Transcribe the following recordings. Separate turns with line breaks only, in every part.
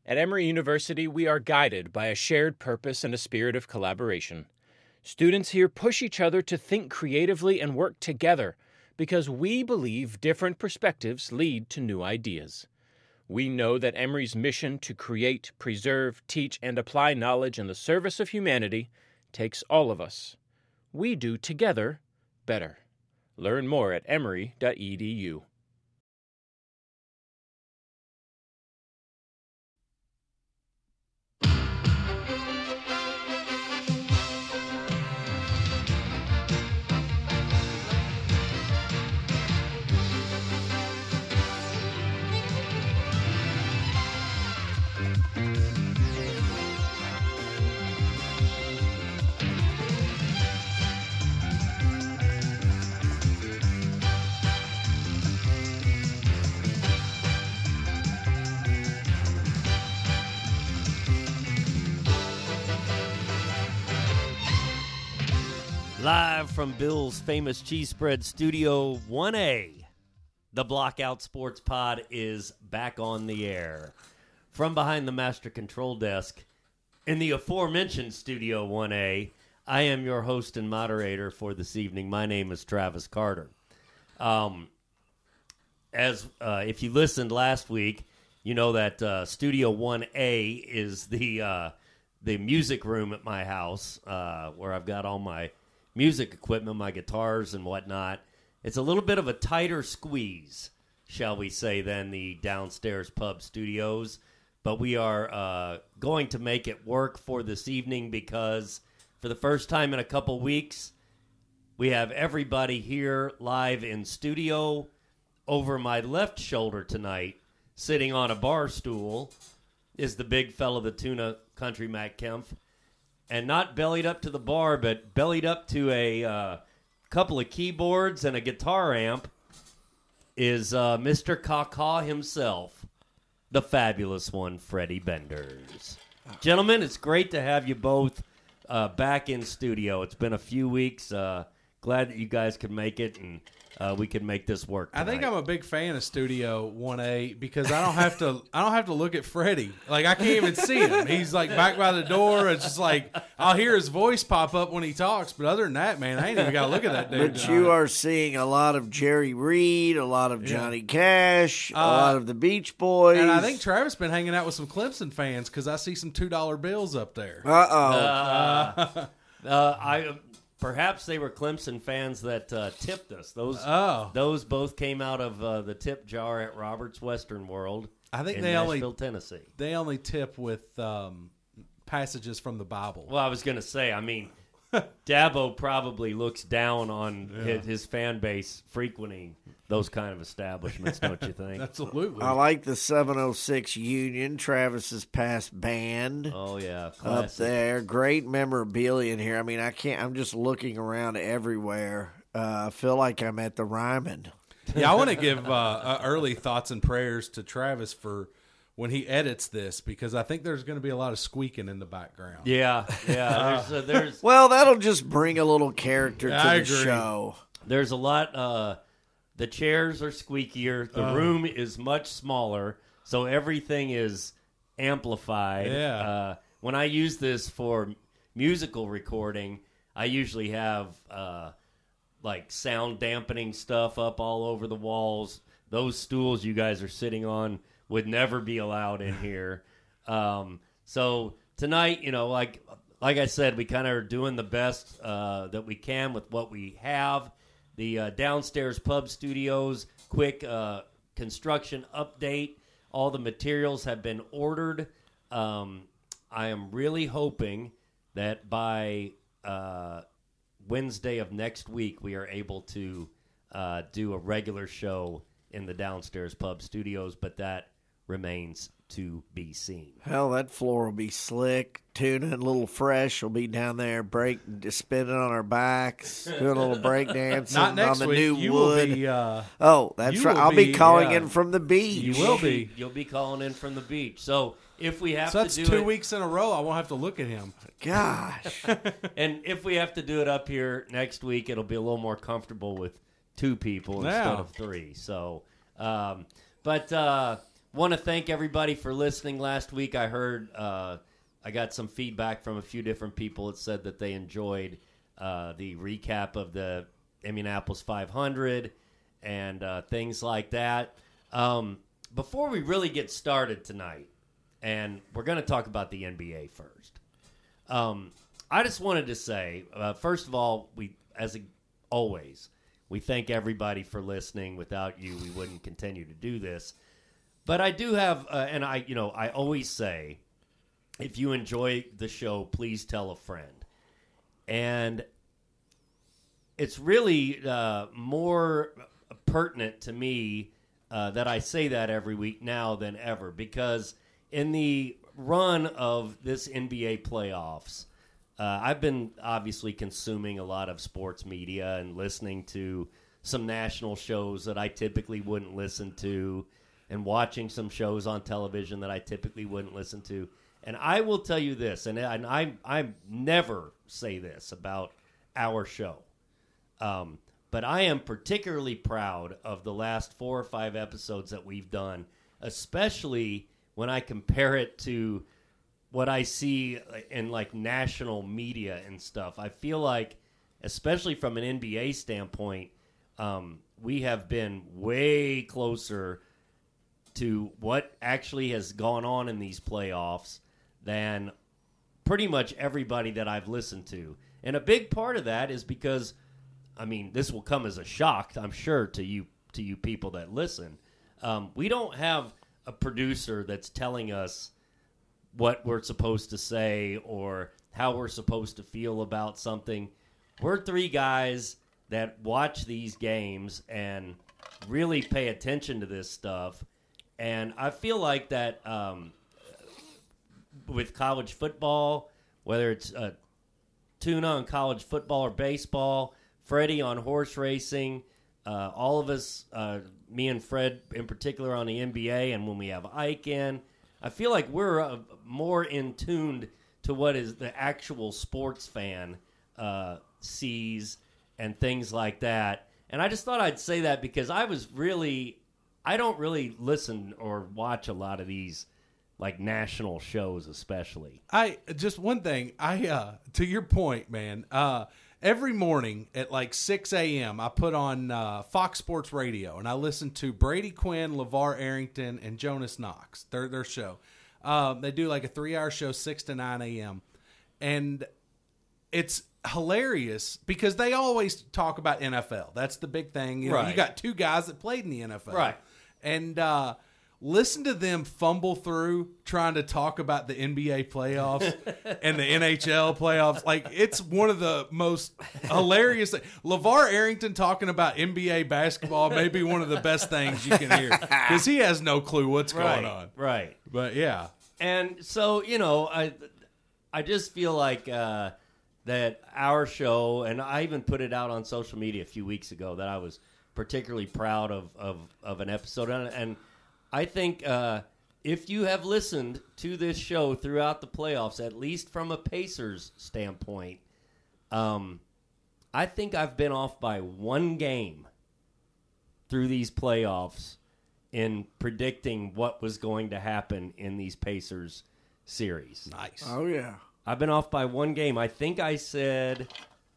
At Emory University, we are guided by a shared purpose and a spirit of collaboration. Students here push each other to think creatively and work together because we believe different perspectives lead to new ideas. We know that Emory's mission to create, preserve, teach, and apply knowledge in the service of humanity takes all of us. We do together better. Learn more at emory.edu.
Live from Bill's Famous Cheese Spread Studio 1A, the Blockout Sports Pod is back on the air. From behind the master control desk in the aforementioned Studio 1A, I am your host and moderator for this evening. My name is Travis Carter. If you listened last week, you know that Studio 1A is the music room at my house where I've got all my music equipment, my guitars and whatnot. It's a little bit of a tighter squeeze, shall we say, than the downstairs pub studios. But we are going to make it work for this evening because for the first time in a couple weeks, we have everybody here live in studio. Over my left shoulder tonight, sitting on a bar stool, is the big fella, the Tuna Country Matt Kempf. And not bellied up to the bar, but bellied up to a couple of keyboards and a guitar amp is Mr. Caw himself, the fabulous one, Freddie Benders. Gentlemen, it's great to have you both back in studio. It's been a few weeks. Glad that you guys could make it, and we can make this work tonight.
I think I'm a big fan of Studio 1A because I don't have to look at Freddie. Like, I can't even see him. He's like back by the door. It's just like I'll hear his voice pop up when he talks, but other than that, man, I ain't even got to look at that dude.
But you are seeing a lot of Jerry Reed, a lot of Johnny Cash, a lot of the Beach Boys.
And I think Travis been hanging out with some Clemson fans because I see some $2 bills up there.
Perhaps they were Clemson fans that tipped us. Those both came out of the tip jar at Robert's Western World.
I think
in
they
Nashville, Tennessee.
They only tip with passages from the Bible.
Well, I was going to say, I mean, Dabo probably looks down on his fan base frequenting those kind of establishments, don't you think?
Absolutely.
I like the 706 Union, Travis's past band.
Oh, yeah. Classic.
Up there. Great memorabilia in here. I mean, I'm just looking around everywhere. I feel like I'm at the Ryman.
Yeah, I want to give early thoughts and prayers to Travis for when he edits this, because I think there's going to be a lot of squeaking in the background.
Yeah. There's
Well, that'll just bring a little character to the show.
There's a lot. The chairs are squeakier. The room is much smaller, so everything is amplified.
Yeah.
When I use this for musical recording, I usually have like sound dampening stuff up all over the walls. Those stools you guys are sitting on would never be allowed in here. So tonight, like I said, we kind of are doing the best that we can with what we have. The downstairs pub studios, quick construction update. All the materials have been ordered. I am really hoping that by Wednesday of next week, we are able to do a regular show in the downstairs pub studios, but that remains to be seen.
Hell, that floor will be slick. Tuna and Little Fresh will be down there spinning on our backs, doing a little break dancing
Not next
on the
week.
new
You
wood.
Will be,
that's
you
right.
will
I'll be calling
yeah.
in from the beach.
You will be.
You'll be calling in from the beach. So if we have
So that's
to do
2
it,
weeks in a row. I won't have to look at him.
Gosh.
and if we have to do it up here next week, it'll be a little more comfortable with 2 people instead of 3. So, but want to thank everybody for listening. Last week I heard I got some feedback from a few different people that said that they enjoyed the recap of the Indianapolis 500 and things like that. Before we really get started tonight, and we're going to talk about the NBA first, I just wanted to say, first of all, always, we thank everybody for listening. Without you, we wouldn't continue to do this. But I do have, and I always say, if you enjoy the show, please tell a friend. And it's really more pertinent to me that I say that every week now than ever, because in the run of this NBA playoffs, I've been obviously consuming a lot of sports media and listening to some national shows that I typically wouldn't listen to, and watching some shows on television that I typically wouldn't listen to. And I will tell you this, and I never say this about our show, but I am particularly proud of the last 4 or 5 episodes that we've done, especially when I compare it to what I see in like national media and stuff. I feel like, especially from an NBA standpoint, we have been way closer to what actually has gone on in these playoffs than pretty much everybody that I've listened to. And a big part of that is because, I mean, this will come as a shock, I'm sure, to you people that listen. We don't have a producer that's telling us what we're supposed to say or how we're supposed to feel about something. We're 3 guys that watch these games and really pay attention to this stuff. And I feel like that with college football, whether it's Tuna on college football or baseball, Freddie on horse racing, all of us, me and Fred in particular on the NBA, and when we have Ike in, I feel like we're more in tuned to what is the actual sports fan sees and things like that. And I just thought I'd say that because I don't really listen or watch a lot of these like national shows, especially.
Just one thing, to your point, man, every morning at like 6 a.m., I put on Fox Sports Radio, and I listen to Brady Quinn, LeVar Arrington, and Jonas Knox, their show. They do like a 3-hour show, 6 to 9 a.m., and it's hilarious because they always talk about NFL. That's the big thing. You know,
right.
You got 2 guys that played in the NFL.
Right.
And listen to them fumble through trying to talk about the NBA playoffs and the NHL playoffs. Like, it's one of the most hilarious things. LeVar Arrington talking about NBA basketball may be one of the best things you can hear because he has no clue what's going on.
Right.
But, yeah.
And so, I just feel like that our show, and I even put it out on social media a few weeks ago, that I was particularly proud of an episode. And I think if you have listened to this show throughout the playoffs, at least from a Pacers standpoint, I think I've been off by 1 game through these playoffs in predicting what was going to happen in these Pacers series.
Nice.
Oh, yeah.
I've been off by 1 game. I think I said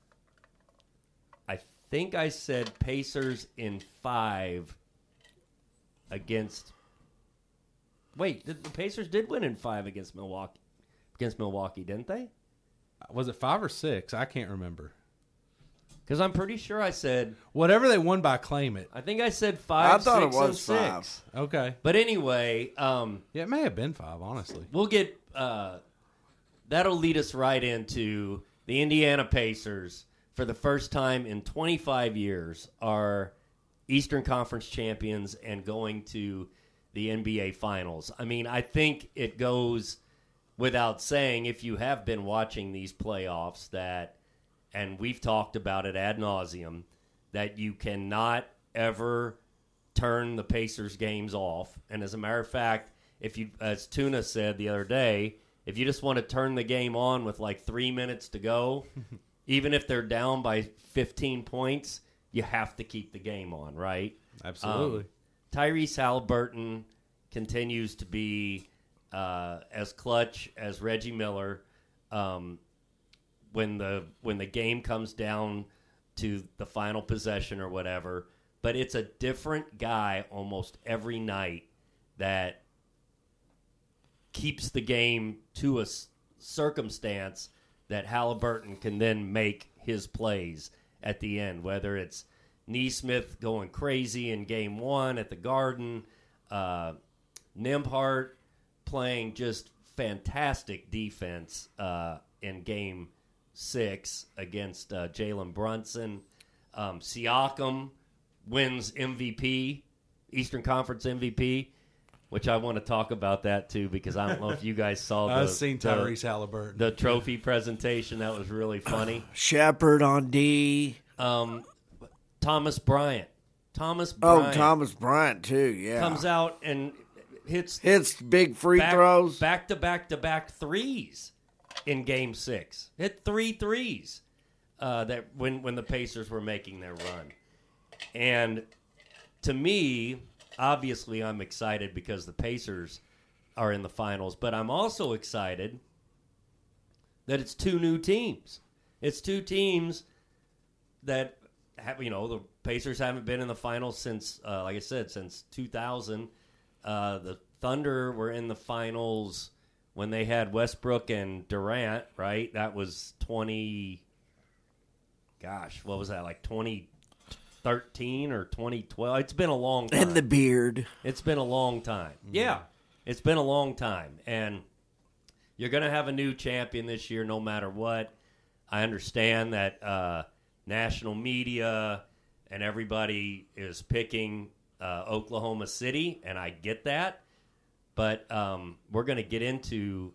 Pacers in 5 against. Wait, the Pacers did win in 5 against Milwaukee, didn't they?
Was it 5 or 6? I can't remember.
Because I'm pretty sure I said
Whatever they won by, claim it.
I think I said 5.
I thought
6,
it was
and 6.
5.
Okay.
But anyway,
Yeah, it may have been 5, honestly.
we'll get that'll lead us right into the Indiana Pacers. For the first time in 25 years, are Eastern Conference champions and going to the NBA Finals. I mean, I think it goes without saying, if you have been watching these playoffs, that, and we've talked about it ad nauseum, that you cannot ever turn the Pacers games off. And as a matter of fact, if you, as Tuna said the other day, if you just want to turn the game on with like 3 minutes to go, even if they're down by 15 points, you have to keep the game on, right?
Absolutely.
Tyrese Halliburton continues to be as clutch as Reggie Miller. When the game comes down to the final possession or whatever, but it's a different guy almost every night that keeps the game to a circumstance that Halliburton can then make his plays at the end, whether it's Neesmith going crazy in Game 1 at the Garden, Nembhard playing just fantastic defense in Game 6 against Jalen Brunson. Siakam wins MVP, Eastern Conference MVP, which I want to talk about that too, because I don't know if you guys saw
I've seen Tyrese Halliburton.
The trophy presentation. That was really funny.
Shepard on D.
Thomas Bryant.
Thomas Bryant too. Yeah,
comes out and hits
big free throws,
back to back threes in Game 6. Hit 3 threes that when the Pacers were making their run. And to me, obviously, I'm excited because the Pacers are in the finals, but I'm also excited that it's 2 new teams. It's 2 teams that have, the Pacers haven't been in the finals since, like I said, since 2000. The Thunder were in the finals when they had Westbrook and Durant, right? That was 20. Gosh, what was that, like 2013 or 2012? It's been a long time.
And the beard.
It's been a long time. Yeah, it's been a long time. And you're going to have a new champion this year no matter what. I understand that national media and everybody is picking Oklahoma City, and I get that. But we're going to get into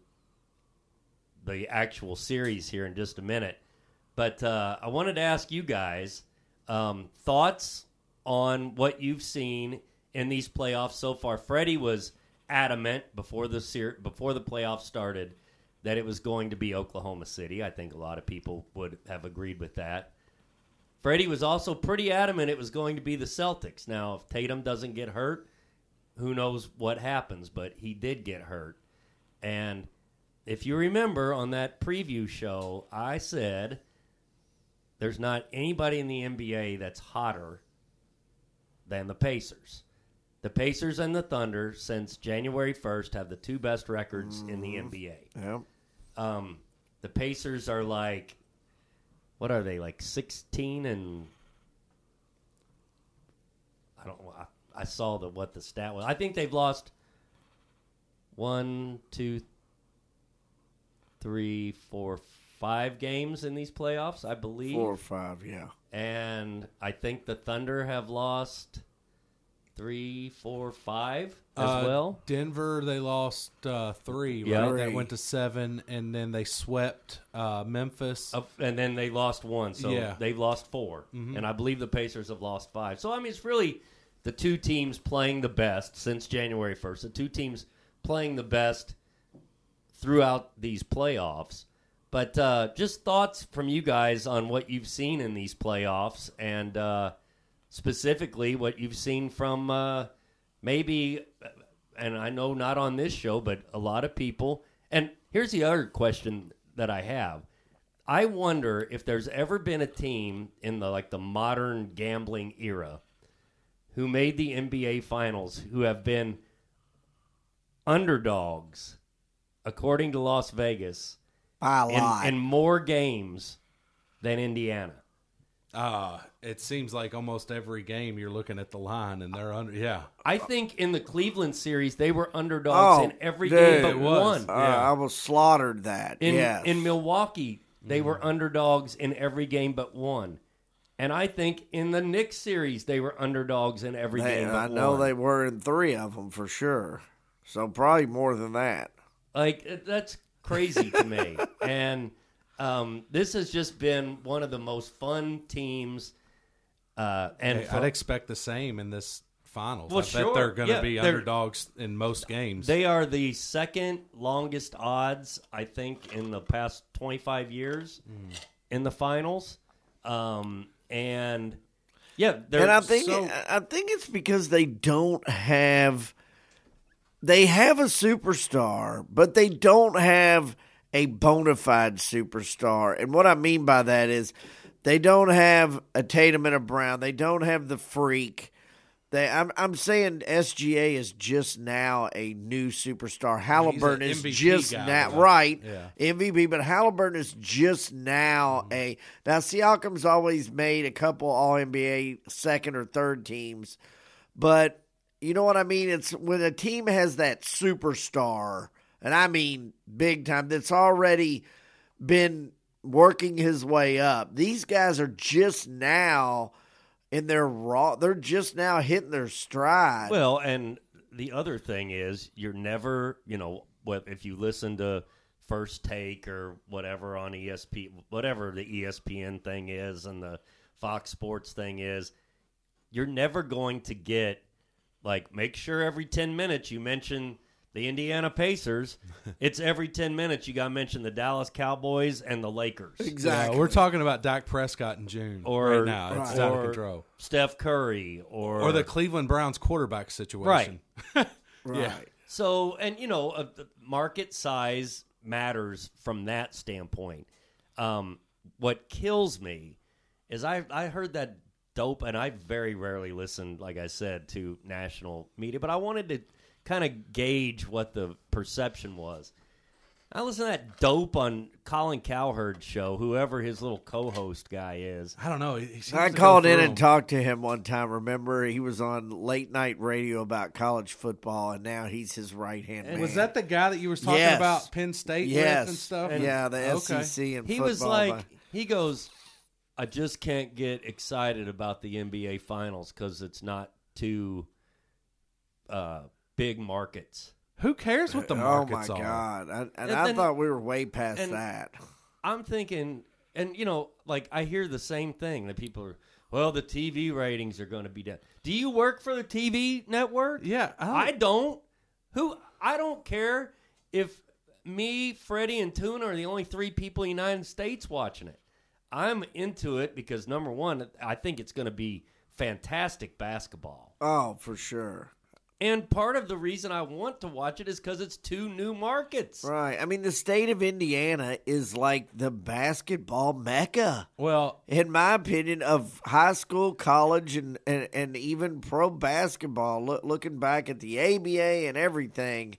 the actual series here in just a minute. But I wanted to ask you guys thoughts on what you've seen in these playoffs so far. Freddie was adamant before the playoffs started that it was going to be Oklahoma City. I think a lot of people would have agreed with that. Freddie was also pretty adamant it was going to be the Celtics. Now, if Tatum doesn't get hurt, who knows what happens, but he did get hurt. And if you remember on that preview show, I said there's not anybody in the NBA that's hotter than the Pacers. The Pacers and the Thunder, since January 1st, have the 2 best records in the NBA.
Yep.
The Pacers are like, what are they, like 16 and I don't know. I saw what the stat was. I think they've lost 1, 2, 3, 4, 5 games in these playoffs, I believe.
4 or 5, yeah.
And I think the Thunder have lost 3, 4, 5 as well.
Denver, they lost 3,
Yeah.
right? That went to 7, and then they swept Memphis.
And then they lost 1, so
Yeah.
they've lost 4.
Mhm.
And I believe the Pacers have lost 5. So, I mean, it's really the 2 teams playing the best since January 1st. The 2 teams playing the best throughout these playoffs. But just thoughts from you guys on what you've seen in these playoffs and specifically what you've seen from maybe, and I know not on this show, but a lot of people. And here's the other question that I have. I wonder if there's ever been a team in the modern gambling era who made the NBA Finals who have been underdogs, according to Las Vegas,
By a lot.
in more games than Indiana.
It seems like almost every game you're looking at the line, and they're under. Yeah,
I think in the Cleveland series, they were underdogs in every
dude,
game but
it was.
one.
Yeah.
I almost slaughtered that. Yes.
In Milwaukee, they were underdogs in every game but one. And I think in the Knicks series, they were underdogs in every game but
I
one.
know they were in 3 of them for sure. So probably more than that.
Like, that's crazy to me. And this has just been one of the most fun teams.
I'd expect the same in this finals.
Well,
I
sure.
bet they're going to
Yeah,
be
they're-
underdogs in most games.
They are the second longest odds, I think, in the past 25 years in the finals. And yeah, they're
And I think it's because they don't have they have a superstar, but they don't have a bona fide superstar. And what I mean by that is they don't have a Tatum and a Brown. They don't have the Freak. I'm saying SGA is just now a new superstar. Halliburton is
MVP
just
guy,
now,
right?
MVP, but Halliburton is just now now Siakam's always made a couple All-NBA second or third teams, but you know what I mean? It's when a team has that superstar, and I mean big time, that's already been working his way up. These guys are just now in their they're just now hitting their stride.
Well, and the other thing is you're never, if you listen to First Take or whatever on ESPN, whatever the ESPN thing is and the Fox Sports thing is, you're never going to get, make sure every 10 minutes you mention the Indiana Pacers. It's every 10 minutes you got to mention the Dallas Cowboys and the Lakers.
Exactly.
Yeah, we're talking about Dak Prescott in June right now. It's out of control.
Steph Curry
or the Cleveland Browns quarterback situation.
Right.
Yeah.
So, and, the market size matters from that standpoint. What kills me is I heard that dope, and I very rarely listen, like I said, to national media, but I wanted to kind of gauge what the perception was. I listened to that dope on Colin Cowherd's show, whoever his little co-host guy is.
I don't know.
I called in and talked to him one time. Remember, he was on late night radio about college football, and now he's his right-hand man.
Was that the guy that you were talking about Penn State with and stuff?
Yeah, the SEC and
he
football.
Was like, he goes, I just can't get excited about the NBA Finals because it's not too big markets.
Who cares what the markets are?
Oh, my God. I thought we were way past that.
I'm thinking, and, I hear the same thing that people are, well, the TV ratings are going to be down. Do you work for the TV network?
Yeah.
I don't. I don't care if me, Freddie, and Tuna are the only 3 people in the United States watching it. I'm into it because, number one, I think it's going to be fantastic basketball.
Oh, for sure.
And part of the reason I want to watch it is because it's 2 new markets.
Right. I mean, the state of Indiana is like the basketball mecca.
Well,
in my opinion, of high school, college, and even pro basketball. Looking back at the ABA and everything,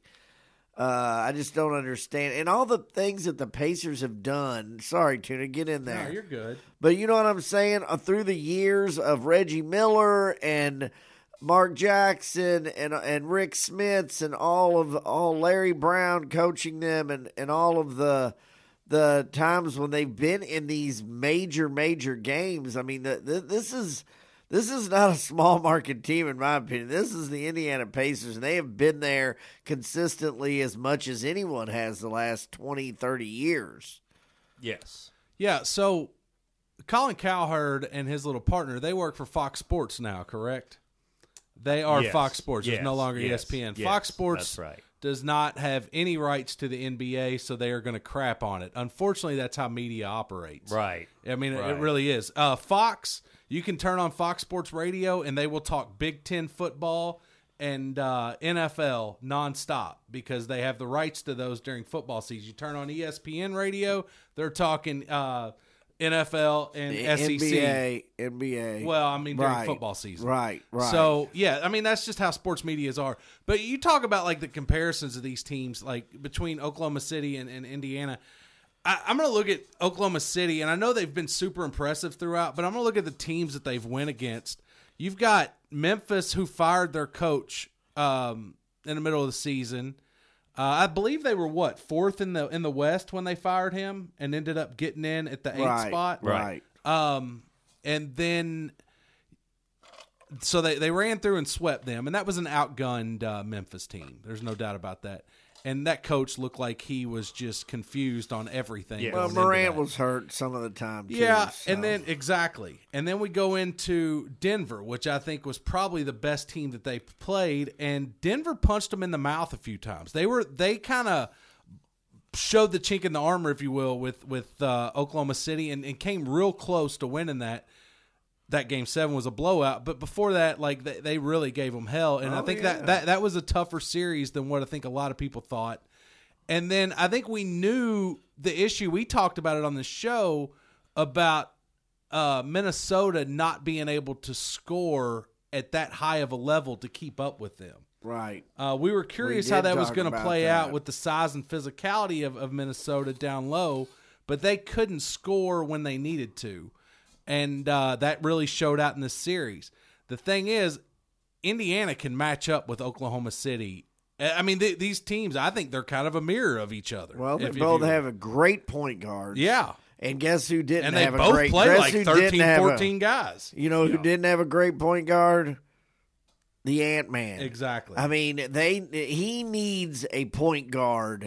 I just don't understand. And all the things that the Pacers have done. Sorry, Tuna, get in there.
No, you're good.
But you know what I'm saying? Through the years of Reggie Miller and Mark Jackson and Rick Smits and all Larry Brown coaching them and all of the times when they've been in these major games. I mean, this is not a small market team in my opinion. This is the Indiana Pacers, and they have been there consistently as much as anyone has the last 20, 30 years.
Yes.
Yeah, so Colin Cowherd and his little partner, they work for Fox Sports now, correct? They are Fox Sports. It's no longer ESPN. Fox Sports does not have any rights to the NBA, so they are going to crap on it. Unfortunately, that's how media operates.
Right.
I mean, it really is. Fox, you can turn on Fox Sports Radio, and they will talk Big Ten football and NFL nonstop because they have the rights to those during football season. You turn on ESPN Radio, they're talking NFL and SEC.
NBA.
Well, I mean, during football season.
Right.
So, yeah, I mean, that's just how sports medias are. But you talk about, the comparisons of these teams, between Oklahoma City and Indiana. I'm going to look at Oklahoma City, and I know they've been super impressive throughout, but I'm going to look at the teams that they've went against. You've got Memphis, who fired their coach in the middle of the season. I believe they were fourth in the West when they fired him, and ended up getting in at the 8th spot.
Right.
And then, so they ran through and swept them, and that was an outgunned Memphis team. There's no doubt about that. And that coach looked like he was just confused on everything.
Yeah.
Well, Morant was hurt some of the time, too.
Yeah,
so.
and then And then we go into Denver, which I think was probably the best team that they played, and Denver punched them in the mouth a few times. They kind of showed the chink in the armor, if you will, with Oklahoma City, and came real close to winning that. that Game 7 was a blowout. But before that, like they really gave them hell, and I think that was a tougher series than what I think a lot of people thought. And then I think we knew the issue. We talked about it on the show about Minnesota not being able to score at that high of a level to keep up with them.
Right.
We were curious how that was going to play out with the size and physicality of Minnesota down low, but they couldn't score when they needed to. And that really showed out in this series. The thing is, Indiana can match up with Oklahoma City. I mean, these teams, I think they're kind of a mirror of each other.
Well, they both have a great point guard.
Yeah.
And guess who didn't
and they
have
both
a great
play like 13, 14 guys.
You know who didn't have a great point guard? The Ant-Man.
Exactly.
I mean, he needs a point guard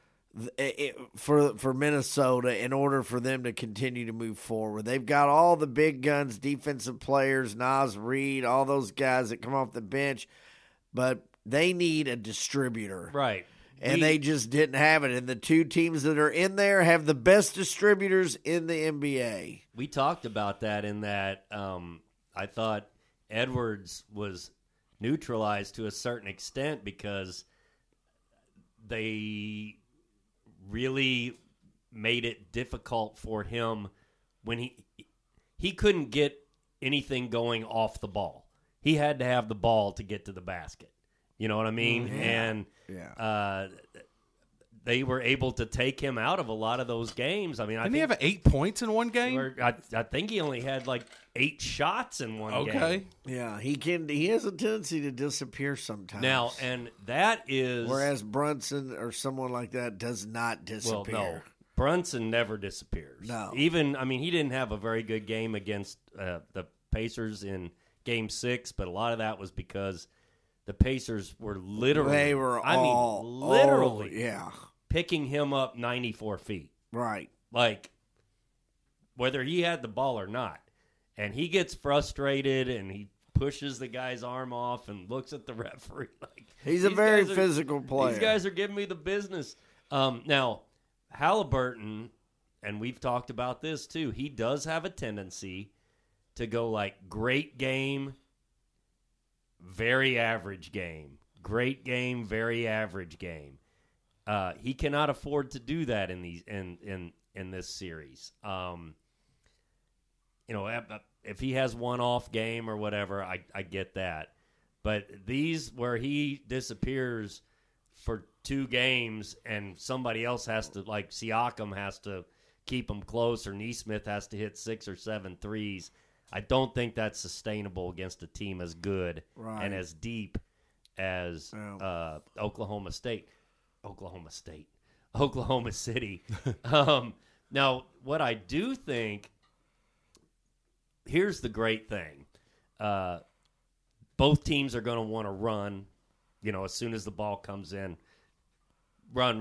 for Minnesota in order for them to continue to move forward. They've got all the big guns, defensive players, Naz Reid, all those guys that come off the bench, but they need a distributor.
Right.
And they just didn't have it. And the two teams that are in there have the best distributors in the NBA.
We talked about that in that I thought Edwards was neutralized to a certain extent because they really made it difficult for him when he couldn't get anything going off the ball. He had to have the ball to get to the basket. You know what I mean? And they were able to take him out of a lot of those games. I mean,
Didn't he have 8 points in one game?
I think he only had like 8 shots in one game.
Okay.
Yeah, he has a tendency to disappear sometimes.
Now, and that is...
Whereas Brunson or someone like that does not disappear.
Well, no. Brunson never disappears.
No.
Even, I mean, he didn't have a very good game against the Pacers in Game 6, but a lot of that was because the Pacers were literally...
They were
literally
yeah.
picking him up 94 feet.
Right.
Like, whether he had the ball or not. And he gets frustrated, and he pushes the guy's arm off and looks at the referee. Like,
he's a very physical player.
These guys are giving me the business. Now, Halliburton, and we've talked about this too, he does have a tendency to go like great game, very average game. Great game, very average game. He cannot afford to do that in these in this series. You know, if he has one off game or whatever, I get that. But these where he disappears for 2 games and somebody else has to, like Siakam has to keep him close or Nesmith has to hit 6 or 7 threes, I don't think that's sustainable against a team as good and as deep as Oklahoma City. Now, what I do think, here's the great thing. Both teams are going to want to run, you know, as soon as the ball comes in. Run.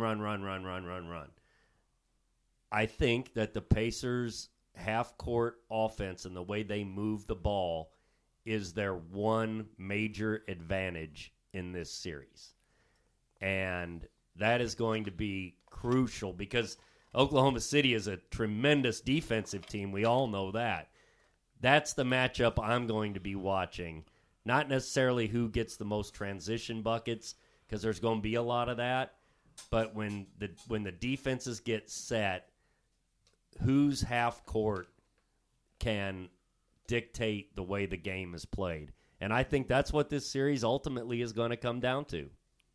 I think that the Pacers' half-court offense and the way they move the ball is their one major advantage in this series. And that is going to be crucial because Oklahoma City is a tremendous defensive team. We all know that. That's the matchup I'm going to be watching. Not necessarily who gets the most transition buckets, because there's going to be a lot of that. But when the defenses get set, whose half court can dictate the way the game is played? And I think that's what this series ultimately is going to come down to.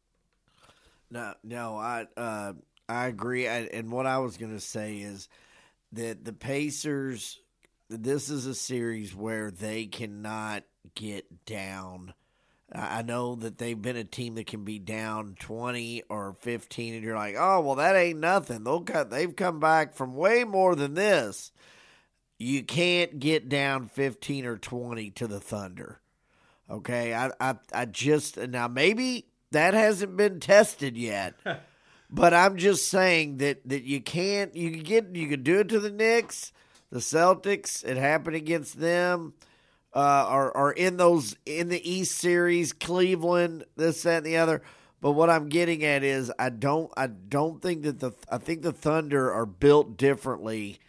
No, I agree. And what I was going to say is that the Pacers, this is a series where they cannot get down. I know that they've been a team that can be down 20 or 15, and you're like, oh, well, that ain't nothing. They've come back from way more than this. You can't get down 15 or 20 to the Thunder. Okay, I just, now maybe that hasn't been tested yet, but I'm just saying that you can't, you can do it to the Knicks, the Celtics. It happened against them. Are in the East series, Cleveland, this, that, and the other. But what I'm getting at is I don't think that I think the Thunder are built differently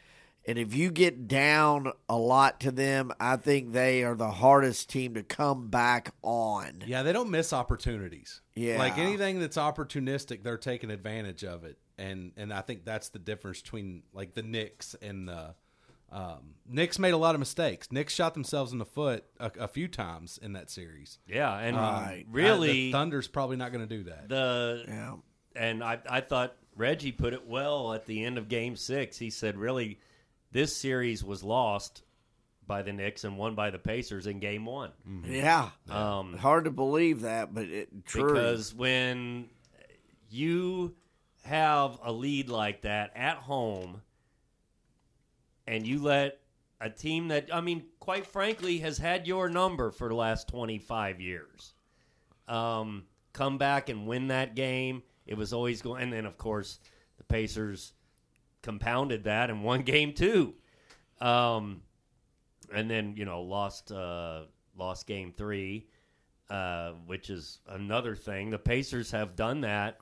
And if you get down a lot to them, I think they are the hardest team to come back on.
Yeah, they don't miss opportunities.
Yeah.
Like anything that's opportunistic, they're taking advantage of it. And I think that's the difference between like the Knicks and the Knicks made a lot of mistakes. Knicks shot themselves in the foot a few times in that series.
Yeah, and
Right.
really,
the Thunder's probably not going to do that.
Yeah.
And I thought Reggie put it well at the end of Game 6. He said, really, this series was lost by the Knicks and won by the Pacers in Game 1.
Yeah. Hard to believe that, but true.
Because when you have a lead like that at home and you let a team that, I mean, quite frankly, has had your number for the last 25 years come back and win that game, it was always going. And then, of course, the Pacers compounded that and won Game 2. And then, lost Game 3, which is another thing. The Pacers have done that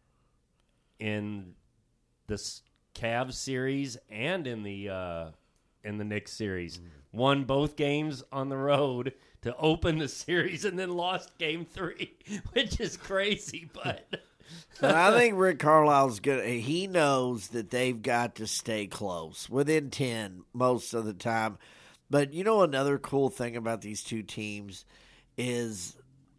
in this Cavs series and in the Knicks series. Won both games on the road to open the series and then lost Game 3, which is crazy, but...
And I think Rick Carlisle's good. He knows that they've got to stay close, within 10 most of the time. But another cool thing about these two teams is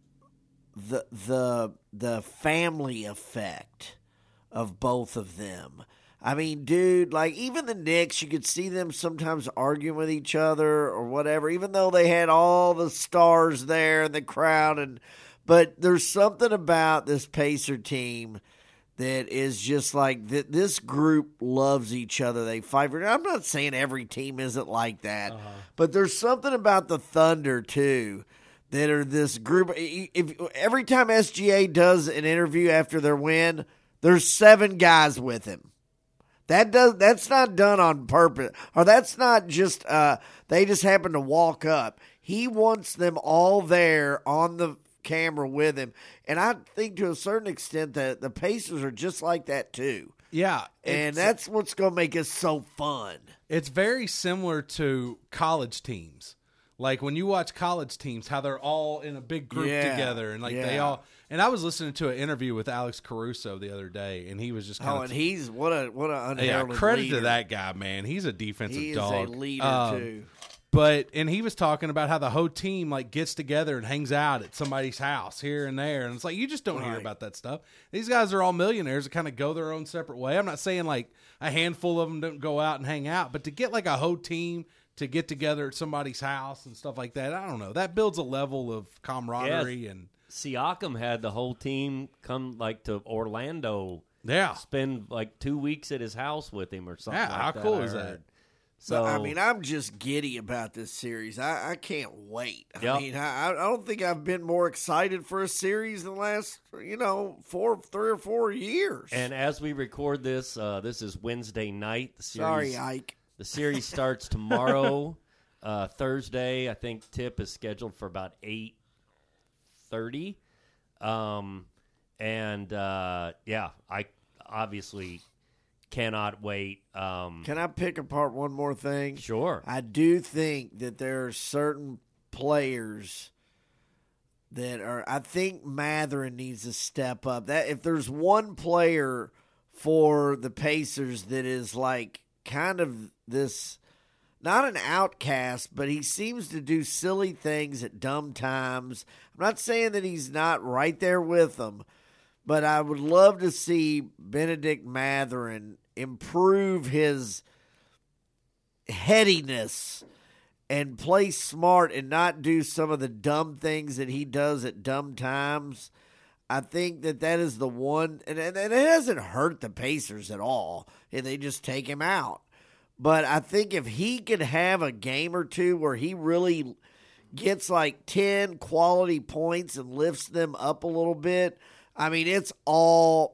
the family effect of both of them. I mean, dude, like even the Knicks, you could see them sometimes arguing with each other or whatever, even though they had all the stars there in the crowd. But there's something about this Pacer team that is just like this group loves each other. They fight for it. I'm not saying every team isn't like that, but there's something about the Thunder too that are this group. If every time SGA does an interview after their win, there's 7 guys with him. That's not done on purpose, or that's not just they just happen to walk up. He wants them all there on the camera with him, and I think to a certain extent that the Pacers are just like that too.
Yeah,
and that's what's going to make it so fun.
It's very similar to college teams. Like when you watch college teams, how they're all in a big group together, and they all. And I was listening to an interview with Alex Caruso the other day, and he was just kind of.
And he's what an unheralded
credit
leader.
to that guy, man. He's a defensive dog.
He is a leader too.
And he was talking about how the whole team gets together and hangs out at somebody's house here and there. And it's like, you just don't hear about that stuff. These guys are all millionaires that kind of go their own separate way. I'm not saying a handful of them don't go out and hang out, but to get a whole team to get together at somebody's house and stuff like that, I don't know. That builds a level of camaraderie. And
Siakam had the whole team come to Orlando.
Yeah.
Spend 2 weeks at his house with him or something like that.
How cool is that?
So,
I mean, I'm just giddy about this series. I can't wait. I mean, I don't think I've been more excited for a series in the last, 3 or 4 years.
And as we record this, this is Wednesday night. The series,
Sorry, Ike.
The series starts tomorrow, Thursday. I think tip is scheduled for about 8:30. I obviously cannot wait.
Can I pick apart one more thing?
Sure.
I do think that there are certain players that are. I think Mathurin needs to step up. That if there's one player for the Pacers that is kind of this, not an outcast, but he seems to do silly things at dumb times. I'm not saying that he's not right there with them, but I would love to see Benedict Mathurin improve his headiness and play smart and not do some of the dumb things that he does at dumb times. I think that is the one, and it hasn't hurt the Pacers at all, and they just take him out. But I think if he could have a game or two where he really gets 10 quality points and lifts them up a little bit, I mean, it's all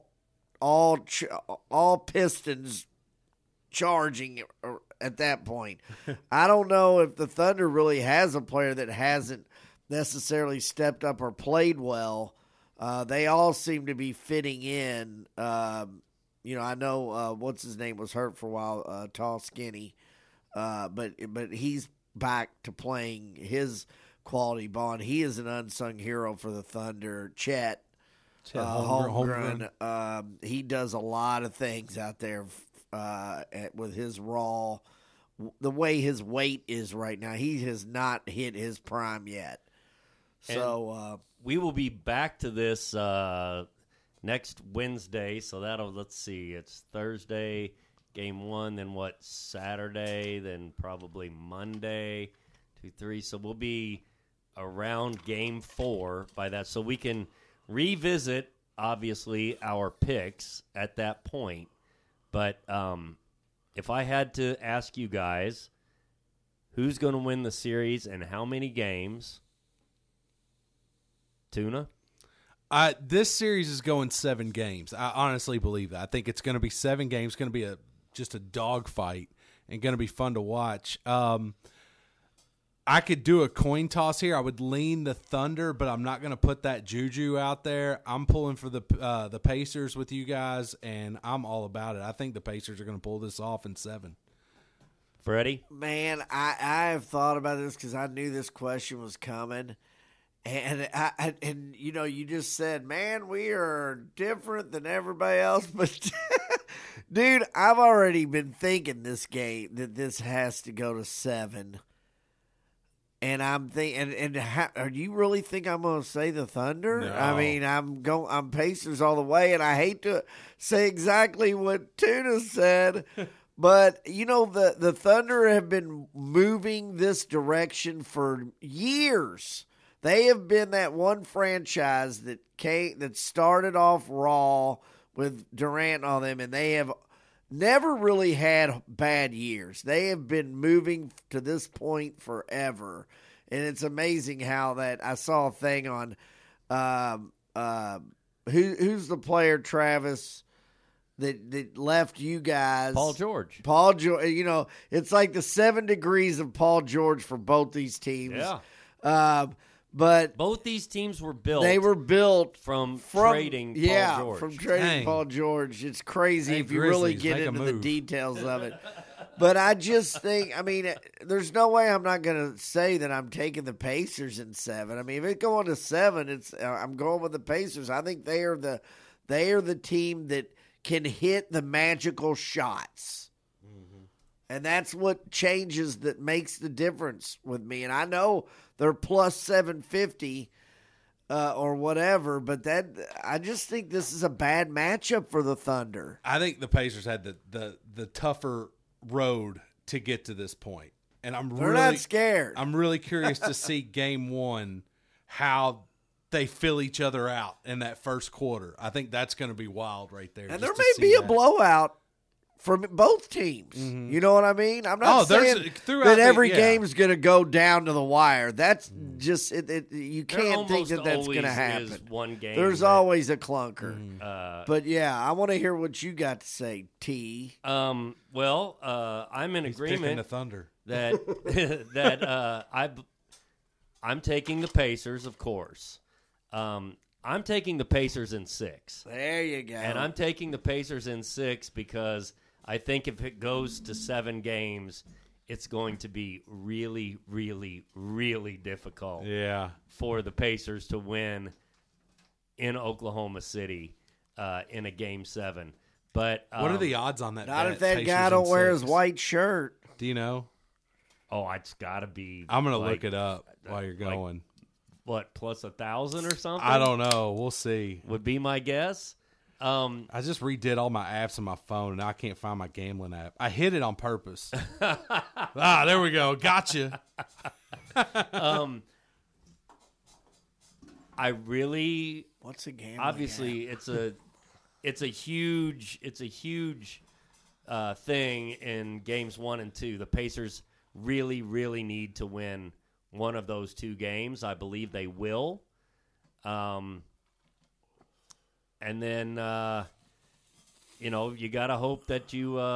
Pistons charging at that point. I don't know if the Thunder really has a player that hasn't necessarily stepped up or played well. They all seem to be fitting in. I know what's his name was hurt for a while, tall, skinny. but he's back to playing his quality ball, and he is an unsung hero for the Thunder. Chet Holmgren. He does a lot of things out there with his raw. The way his weight is right now, he has not hit his prime yet. So
we will be back to this next Wednesday. So let's see, it's Thursday, game 1, then Saturday, then probably Monday, 2, 3. So we'll be around game 4 by that. So we can revisit, obviously, our picks at that point. But if I had to ask you guys who's going to win the series and how many games, Tuna?
This series is going 7 games. I honestly believe that. I think it's going to be 7 games. It's going to be just a dogfight and going to be fun to watch. I could do a coin toss here. I would lean the Thunder, but I'm not going to put that juju out there. I'm pulling for the Pacers with you guys, and I'm all about it. I think the Pacers are going to pull this off in 7.
Freddie?
Man, I have thought about this because I knew this question was coming. And you just said, man, we are different than everybody else. But, dude, I've already been thinking this game that this has to go to 7. And I'm thinking, do you really think I'm going to say the Thunder?
No.
I mean, I'm Pacers all the way, and I hate to say exactly what Tuna said, but the Thunder have been moving this direction for years. They have been that one franchise that started off raw with Durant and all them, and they have never really had bad years. They have been moving to this point forever, and it's amazing how that. I saw a thing on who's the player, Travis, that left you guys?
Paul George.
Paul George. It's like the 7 degrees of Paul George for both these teams.
Yeah.
But
both these teams were built.
They were built
from trading Paul George.
From trading
Dang.
Paul George. It's crazy
Hey,
if you really
Grizzlies,
get
make a
into the
move.
details of it. But I just think, there's no way I'm not going to say that I'm taking the Pacers in 7. I mean, if it's going to 7, I'm going with the Pacers. I think they are the team that can hit the magical shots. Mm-hmm. And that's what that makes the difference with me. And I know they're plus 750 or whatever, but I just think this is a bad matchup for the Thunder.
I think the Pacers had the tougher road to get to this point. And
They're not scared.
I'm really curious to see game 1, how they fill each other out in that first quarter. I think that's going to be wild right there.
And there may be a blowout for both teams. Mm-hmm. You know what I mean? I'm not saying that every game's going to go down to the wire. That's just you can't think that that's going to happen.
Is one game
There's always a clunker. But yeah, I want to hear what you got to say, T.
I'm in agreement
picking the Thunder.
that I'm taking the Pacers, of course. I'm taking the Pacers in 6.
There you go.
And I'm taking the Pacers in 6 because I think if it goes to 7 games, it's going to be really, really, really difficult for the Pacers to win in Oklahoma City in a Game 7. But
what are the odds on that?
Not if that guy don't wear his white shirt.
Do you know?
Oh, it's got to be.
I'm going to look it up while you're going.
What, plus 1,000 or something?
I don't know. We'll see.
Would be my guess.
I just redid all my apps on my phone, and now I can't find my gambling app. I hid it on purpose. There we go. Gotcha.
I really.
What's a gambling
Obviously,
app?
it's a huge thing in games 1 and 2. The Pacers really, really need to win one of those 2 games. I believe they will. And then, you got to hope that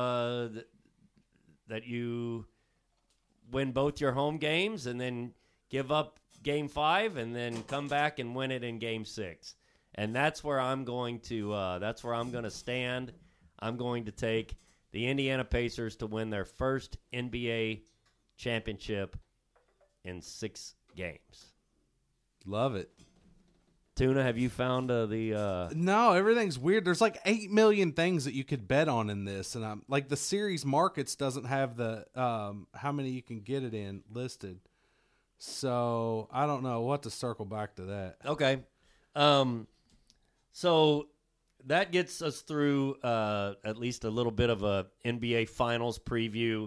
you win both your home games and then give up Game 5 and then come back and win it in Game 6. And that's where I'm going to stand. I'm going to take the Indiana Pacers to win their first NBA championship in 6 games.
Love it.
Tuna, have you found the
No, everything's weird. There's like 8 million things that you could bet on in this, and I'm like the series markets doesn't have the how many you can get it in listed. So I don't know. We'll have to circle back to that.
Okay. So that gets us through at least a little bit of a NBA Finals preview.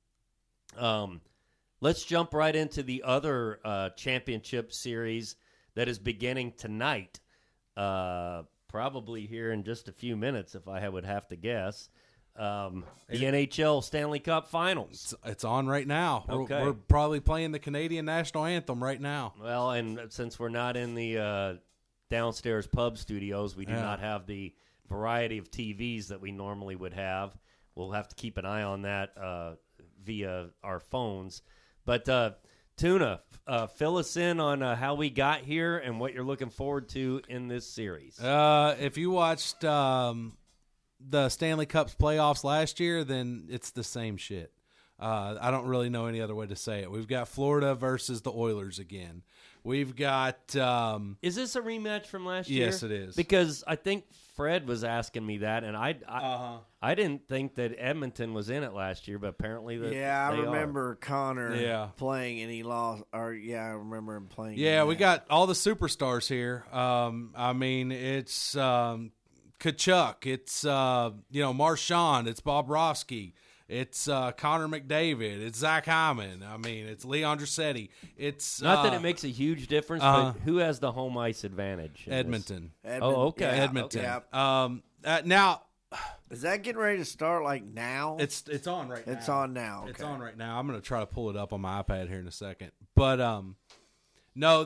Let's jump right into the other championship series that is beginning tonight, probably here in just a few minutes, if I would have to guess. The NHL Stanley Cup Finals.
It's on right now.
Okay.
We're probably playing the Canadian national anthem right now.
Well, and since we're not in the downstairs pub studios, we do not have the variety of TVs that we normally would have. We'll have to keep an eye on that via our phones. But Tuna, fill us in on how we got here and what you're looking forward to in this series.
If you watched the Stanley Cup's playoffs last year, then it's the same shit. I don't really know any other way to say it. We've got Florida versus the Oilers again. We've got
Is this a rematch from last year?
Yes, it is.
Because I think Fred was asking me that, and I didn't think that Edmonton was in it last year, but apparently
I
they
remember Connor
Yeah.
playing, and he lost. I remember him playing.
Yeah,
in
we
that.
got all the superstars here. I mean, it's Kachuk, it's Marchand, it's Bobrovsky, it's Connor McDavid, it's Zach Hyman. I mean, it's Leon Draisaitl. It's
Not that it makes a huge difference, but who has the home ice advantage? in
Edmonton.
Oh, okay.
Yeah,
Edmonton.
yeah.
Now
Is that getting ready to start? Like now?
it's on right now.
It's on now.
It's
okay.
on right now. I'm going to try to pull it up on my iPad here in a second. But no,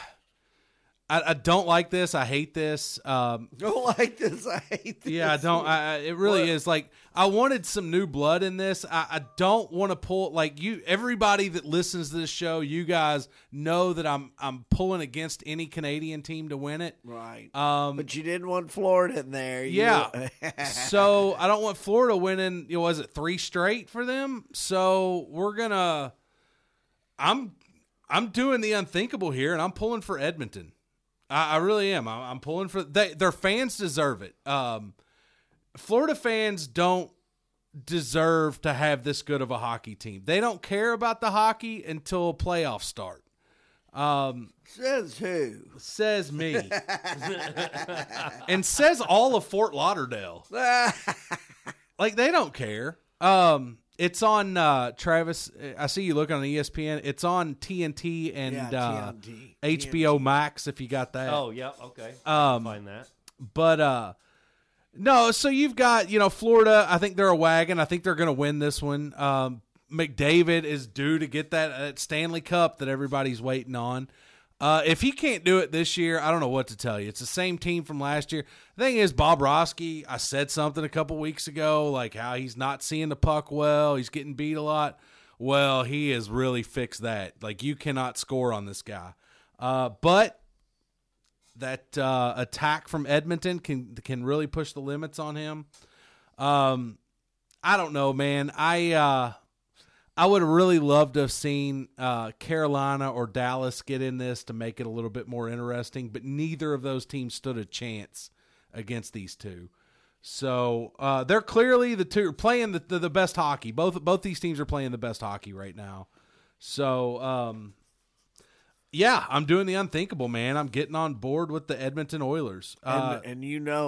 I don't like this. I hate this.
Don't like this. I hate this.
Yeah, I don't. It really is like I wanted some new blood in this. I don't want to pull like you. Everybody that listens to this show, you guys know that I'm pulling against any Canadian team to win it.
Right. But you didn't want Florida in there.
Yeah. So I don't want Florida winning. Was it 3 straight for them? So we're gonna. I'm doing the unthinkable here, and I'm pulling for Edmonton. I really am. I'm pulling for their fans deserve it. Florida fans don't deserve to have this good of a hockey team. They don't care about the hockey until playoffs start.
Says who?
Says me. And says all of Fort Lauderdale. Like they don't care. It's on Travis. I see you looking on ESPN. It's on TNT and
TNT.
HBO Max. If you got that.
Oh, yeah, okay. I'll find that.
But no. So you've got Florida. I think they're a wagon. I think they're going to win this one. McDavid is due to get that Stanley Cup that everybody's waiting on. If he can't do it this year, I don't know what to tell you. It's the same team from last year. The thing is, Bobrovsky, I said something a couple weeks ago, like how he's not seeing the puck well. He's getting beat a lot. Well, he has really fixed that. Like, you cannot score on this guy. But that attack from Edmonton can really push the limits on him. I don't know, man. I would have really loved to have seen Carolina or Dallas get in this to make it a little bit more interesting, but neither of those teams stood a chance against these two. So they're clearly the two playing the best hockey. Both these teams are playing the best hockey right now. So yeah, I'm doing the unthinkable, man. I'm getting on board with the Edmonton Oilers.
And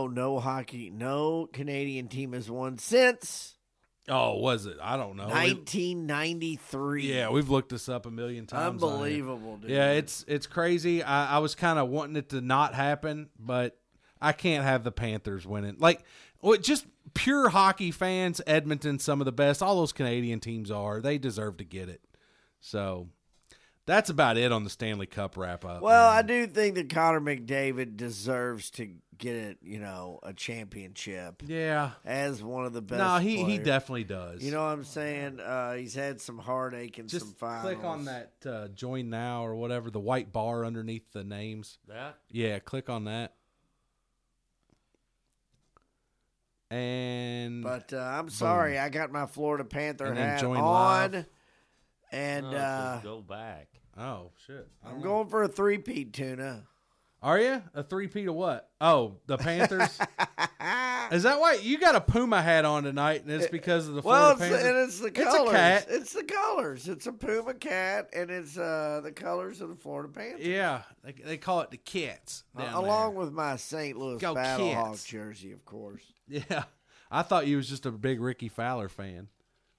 no Canadian team has won since
Oh, was it? I don't know.
1993.
Yeah, we've looked this up a million times.
Unbelievable, dude.
Yeah, it's crazy. I was kind of wanting it to not happen, but I can't have the Panthers winning. Like, just pure hockey fans, Edmonton, some of the best. All those Canadian teams are. They deserve to get it. So that's about it on the Stanley Cup wrap-up.
Well,
man.
I do think that Connor McDavid deserves to get it, a championship
Yeah.
as one of the best.
No, he
players.
definitely does.
You know what I'm saying? He's had some heartache and some
Just
finals.
click on that join now or whatever, the white bar underneath the names.
That?
Yeah, click on that. And
But I'm sorry, I got my Florida Panther
And then
hat
join
on,
live.
and
Oh, so go back.
oh shit,
I'm going for a three-peat tuna.
Are you a 3-peat of what? Oh, the Panthers. Is that why you got a Puma hat on tonight? And it's because of the
Well,
Florida Panthers.
and it's the
It's a
colors.
cat.
It's the colors. It's a Puma cat, and it's the colors of the Florida Panthers.
Yeah, they call it the Cats. down
Along with my St. Louis
Go
Battlehawk
Cats.
jersey, of course.
there. Yeah, I thought you was just a big Ricky Fowler fan.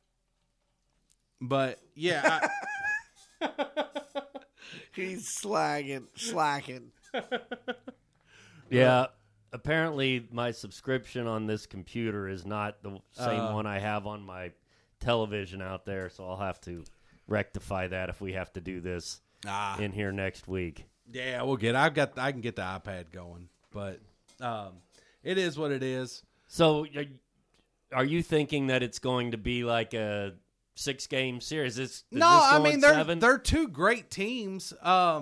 But yeah,
He's slacking.
Yeah. Apparently, my subscription on this computer is not the same one I have on my television out there, so I'll have to rectify that if we have to do this in here next week.
yeah, we'll get. I can get the iPad going, but it is what it is.
So, are you thinking that it's going to be like a 6-game series?
I mean they're two great teams.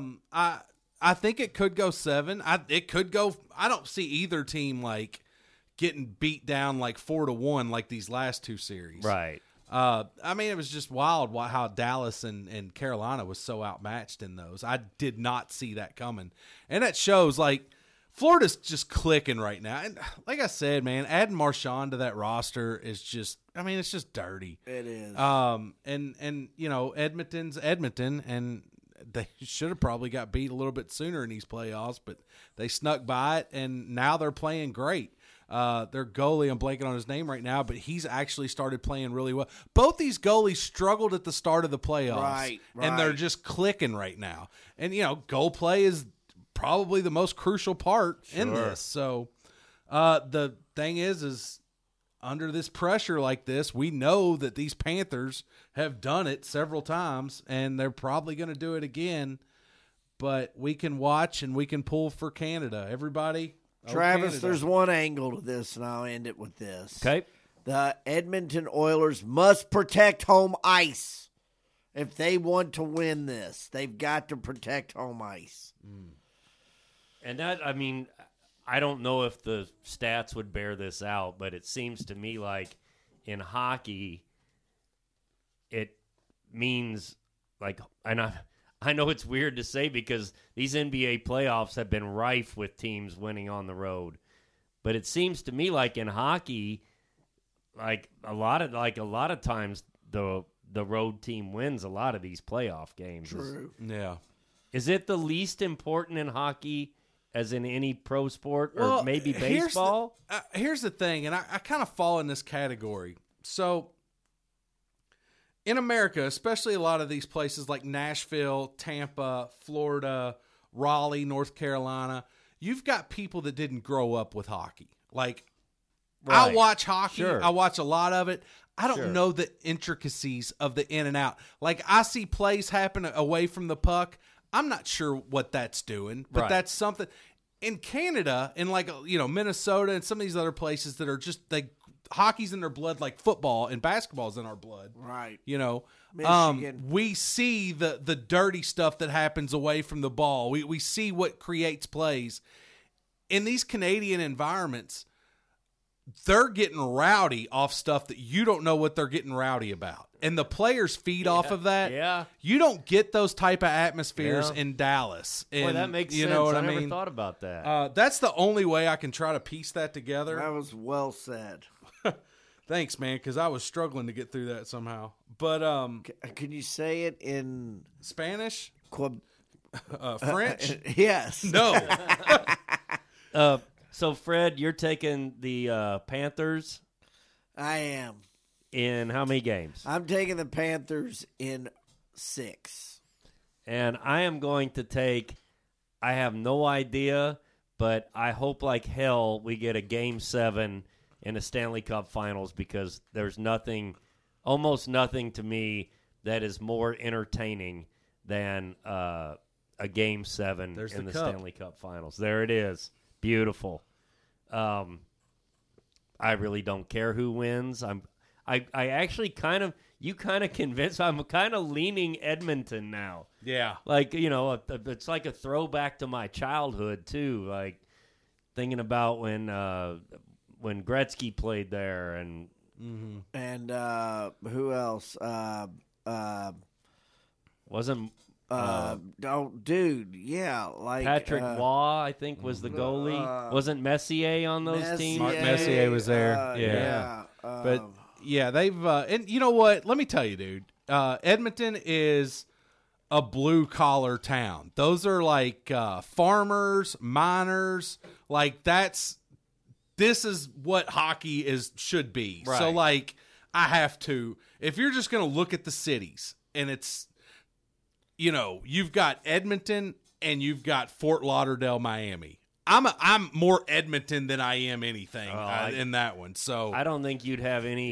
I think it could go 7. It could go. I don't see either team like getting beat down like 4-1 like these last two series.
Right.
I mean, it was just wild how Dallas and Carolina was so outmatched in those. I did not see that coming, and that shows like Florida's just clicking right now. And like I said, man, adding Marshawn to that roster is just. I mean, it's just dirty.
It is.
And you know, Edmonton's Edmonton, and they should have probably got beat a little bit sooner in these playoffs, but they snuck by it, and now they're playing great. Their goalie, I'm blanking on his name right now, but he's actually started playing really well. Both these goalies struggled at the start of the playoffs,
Right.
and they're just clicking right now. And, you know, goal play is probably the most crucial part in this. So the thing is under this pressure like this, we know that these Panthers have done it several times, and they're probably going to do it again. But we can watch and we can pull for Canada. Everybody,
Travis,
Canada.
there's one angle to this, and I'll end it with this.
Okay.
The Edmonton Oilers must protect home ice. If they want to win this, they've got to protect home ice.
And that, I mean, I don't know if the stats would bear this out, but it seems to me like in hockey, it means like, and I know it's weird to say because these NBA playoffs have been rife with teams winning on the road, but it seems to me like in hockey, like a lot of times the road team wins a lot of these playoff games.
True.
Yeah.
Is it the least important in hockey as in any pro sport or
Well,
maybe baseball?
Here's the thing, and I kind of fall in this category. So in America, especially a lot of these places like Nashville, Tampa, Florida, Raleigh, North Carolina, you've got people that didn't grow up with hockey. Like, I
Right.
watch hockey.
Sure.
I watch a lot of it. I don't
Sure.
know the intricacies of the in and out. Like, I see plays happen away from the puck. I'm not sure what that's doing, but
Right.
that's something. In Canada, in like, you know, Minnesota and some of these other places that are just, hockey's in their blood like football, and basketball's in our blood.
Right.
You know,
Michigan.
we see the dirty stuff that happens away from the ball. We see what creates plays. In these Canadian environments, they're getting rowdy off stuff that you don't know what they're getting rowdy about. And the players feed off of that.
Yeah.
You don't get those type of atmospheres
Yeah.
in Dallas.
Boy,
And,
that makes
you
sense.
know what
I
I
never
mean?
thought about that.
That's the only way I can try to piece that together.
That was well said.
Thanks, man, because I was struggling to get through that somehow. But
Can you say it in
Spanish,
Queb?
French,
Yes.
no.
So, Fred, you're taking the Panthers
I am.
in how many games?
I'm taking the Panthers in 6.
And I am going to take, I have no idea, but I hope like hell we get a Game 7 in the Stanley Cup Finals because there's nothing, almost nothing to me that is more entertaining than a Game 7
There's
in
the
the
cup.
Stanley Cup Finals. There it is. Beautiful. I really don't care who wins. I actually kind of, you kind of convinced, I'm kind of leaning Edmonton now.
Yeah.
Like, you know, it's like a throwback to my childhood, too. Like, thinking about when when Gretzky played there, and
who else?
wasn't
dude, yeah, like
Patrick Waugh, I think, was the goalie. Wasn't Messier on those teams?
Mark Messier was there. Yeah. But yeah, they've and you know what? Let me tell you, dude. Edmonton is a blue collar town. Those are like farmers, miners. Like this is what hockey should be.
Right.
So like I have to. If you're just going to look at the cities, and it's, you know, you've got Edmonton and you've got Fort Lauderdale, Miami. I'm more Edmonton than I am anything in that one. So
I don't think you'd have any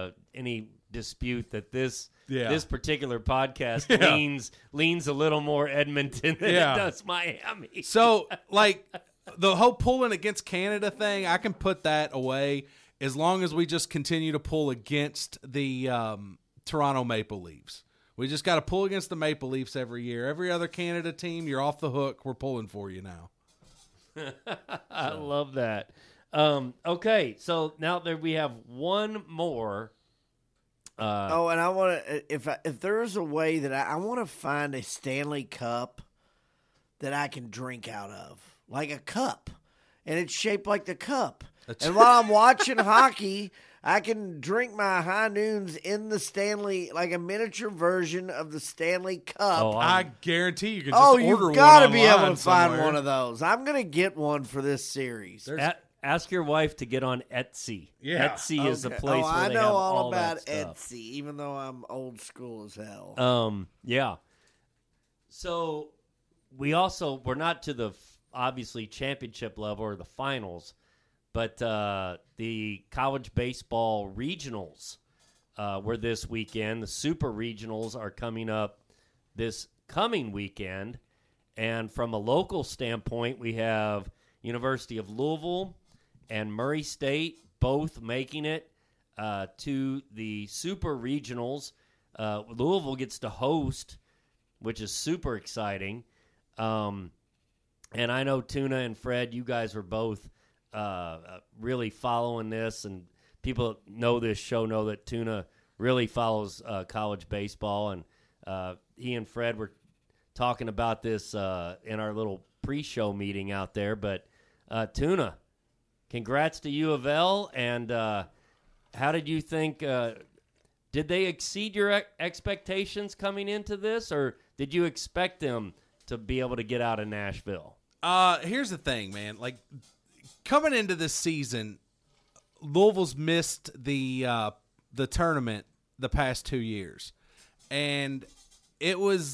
dispute that this particular podcast leans a little more Edmonton than it does Miami.
So like the whole pulling against Canada thing, I can put that away as long as we just continue to pull against the Toronto Maple Leafs. We just got to pull against the Maple Leafs every year. Every other Canada team, you're off the hook. We're pulling for you now.
I love that. Okay, so now that we have one more.
and I want to, if there is a way that I want to find a Stanley Cup that I can drink out of, like a cup, and it's shaped like the cup. And while I'm watching hockey, I can drink my high noons in the Stanley, like a miniature version of the Stanley Cup.
Oh, I guarantee you can just order one
you've got to be able to
somewhere.
find one of those. I'm going to get one for this series.
Ask your wife to get on Etsy.
Yeah.
Etsy is a place where
I
they
know
have
all
that
about
stuff.
Etsy, even though I'm old school as hell.
Yeah. So we're not to the obviously championship level or the finals, but the college baseball regionals were this weekend. The super regionals are coming up this coming weekend. And from a local standpoint, we have University of Louisville and Murray State both making it to the super regionals. Louisville gets to host, which is super exciting. And I know Tuna and Fred, you guys are both really following this, and people know this show know that Tuna really follows college baseball, and he and Fred were talking about this in our little pre-show meeting out there. But Tuna, congrats to U of L, and how did you think? Did they exceed your expectations coming into this, or did you expect them to be able to get out of Nashville?
Here's the thing, man. Like, coming into this season, Louisville's missed the tournament the past 2 years, and it was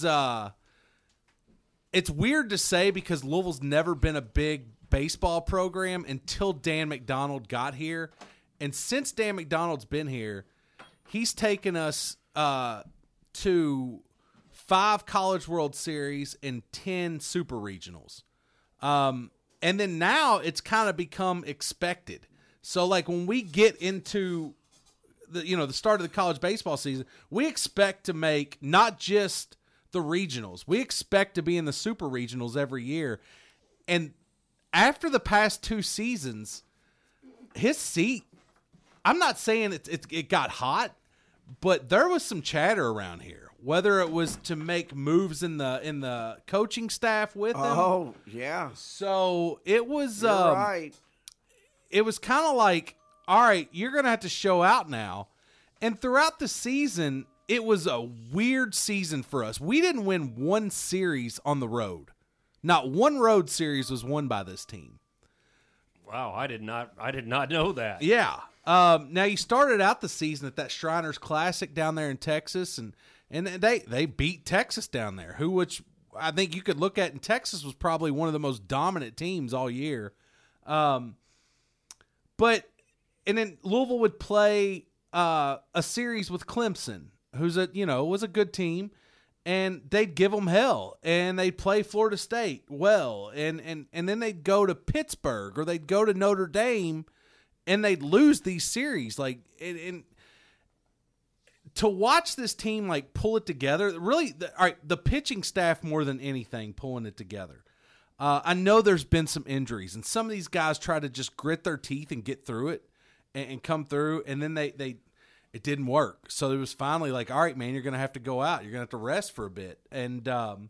it's weird to say because Louisville's never been a big baseball program until Dan McDonald got here, and since Dan McDonald's been here, he's taken us to 5 College World Series and 10 Super Regionals. And then now it's kind of become expected. So like when we get into the start of the college baseball season, we expect to make not just the regionals. We expect to be in the super regionals every year. And after the past 2 seasons, his seat, I'm not saying it got hot, but there was some chatter around here. Whether it was to make moves in the coaching staff with him.
Oh, yeah.
So it was
You're right.
It was kind of like, all right, you're going to have to show out now. And throughout the season, it was a weird season for us. We didn't win one series on the road. Not one road series was won by this team.
Wow, I did not know that.
Yeah. Now you started out the season at that Shriners Classic down there in Texas, and they beat Texas down there, which I think you could look at, and Texas was probably one of the most dominant teams all year. And then Louisville would play a series with Clemson, who's was a good team, and they'd give them hell, and they'd play Florida State well, and then they'd go to Pittsburgh or they'd go to Notre Dame, and they'd lose these series. Like, and to watch this team like pull it together, really, the pitching staff more than anything pulling it together. I know there's been some injuries, and some of these guys try to just grit their teeth and get through it and come through, and then it didn't work. So it was finally like, all right, man, you're going to have to go out. You're going to have to rest for a bit. And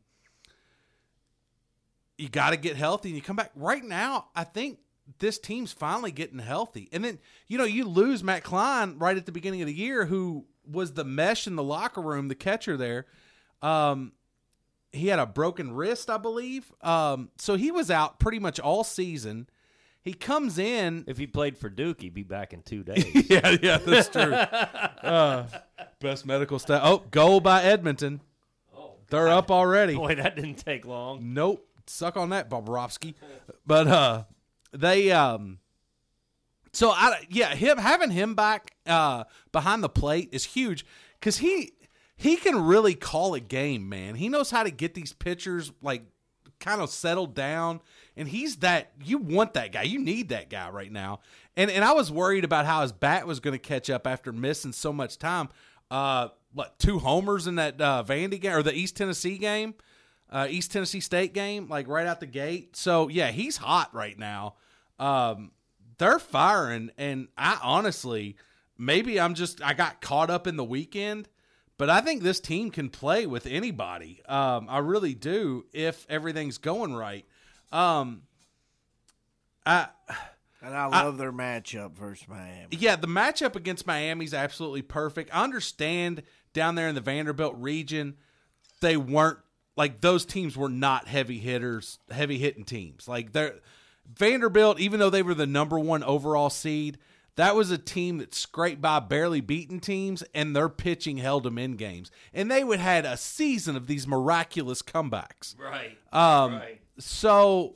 you got to get healthy, and you come back. Right now, I think this team's finally getting healthy. And then, you lose Matt Klein right at the beginning of the year, who was the mesh in the locker room, the catcher there. He had a broken wrist, I believe. So he was out pretty much all season. He comes in.
If he played for Duke, he'd be back in 2 days.
yeah, that's true. Best medical staff. Oh, goal by Edmonton. They're up already.
Boy, that didn't take long.
Nope. Suck on that, Bobrovsky. But they so having him back behind the plate is huge, because he can really call a game, man. He knows how to get these pitchers like kind of settled down, and you want that guy. You need that guy right now. And I was worried about how his bat was going to catch up after missing so much time. 2 homers in that Vandy game, or the East Tennessee game, East Tennessee State game, like right out the gate. So yeah, he's hot right now. They're firing, and I honestly, maybe I got caught up in the weekend, but I think this team can play with anybody. I really do, if everything's going right.
And I love their matchup versus Miami.
Yeah, the matchup against Miami is absolutely perfect. I understand down there in the Vanderbilt region, they weren't, like, those teams were not heavy hitting teams. Like, Vanderbilt, even though they were the number 1 overall seed, that was a team that scraped by barely beaten teams, and their pitching held them in games. And they would had a season of these miraculous comebacks.
Right.
Right. So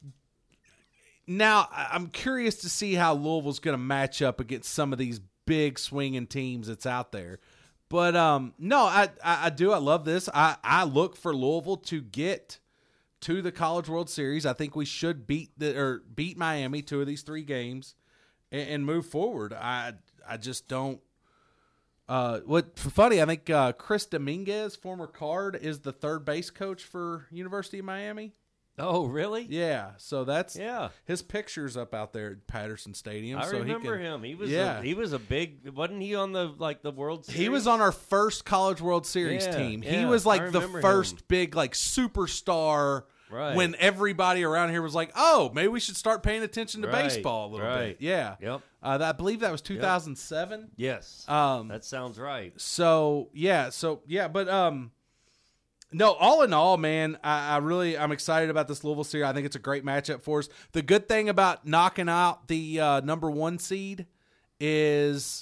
now I'm curious to see how Louisville's going to match up against some of these big swinging teams that's out there. But no, I do. I love this. I look for Louisville to get to the College World Series. I think we should beat Miami 2 of these 3 games and move forward. I just don't. What's funny, I think Chris Dominguez, former Card, is the third base coach for University of Miami.
Oh, really?
Yeah, so that's his picture's up out there at Patterson Stadium.
I remember him. He was a big. Wasn't he on the World Series?
He was on our first College World Series team. He was like the first big superstar.
Right.
When everybody around here was like, "Oh, maybe we should start paying attention to baseball a little bit." Yeah.
Yep.
I believe that was 2007.
Yes. That sounds right.
So but no, all in all, man, I'm excited about this Louisville series. I think it's a great matchup for us. The good thing about knocking out the number 1 seed is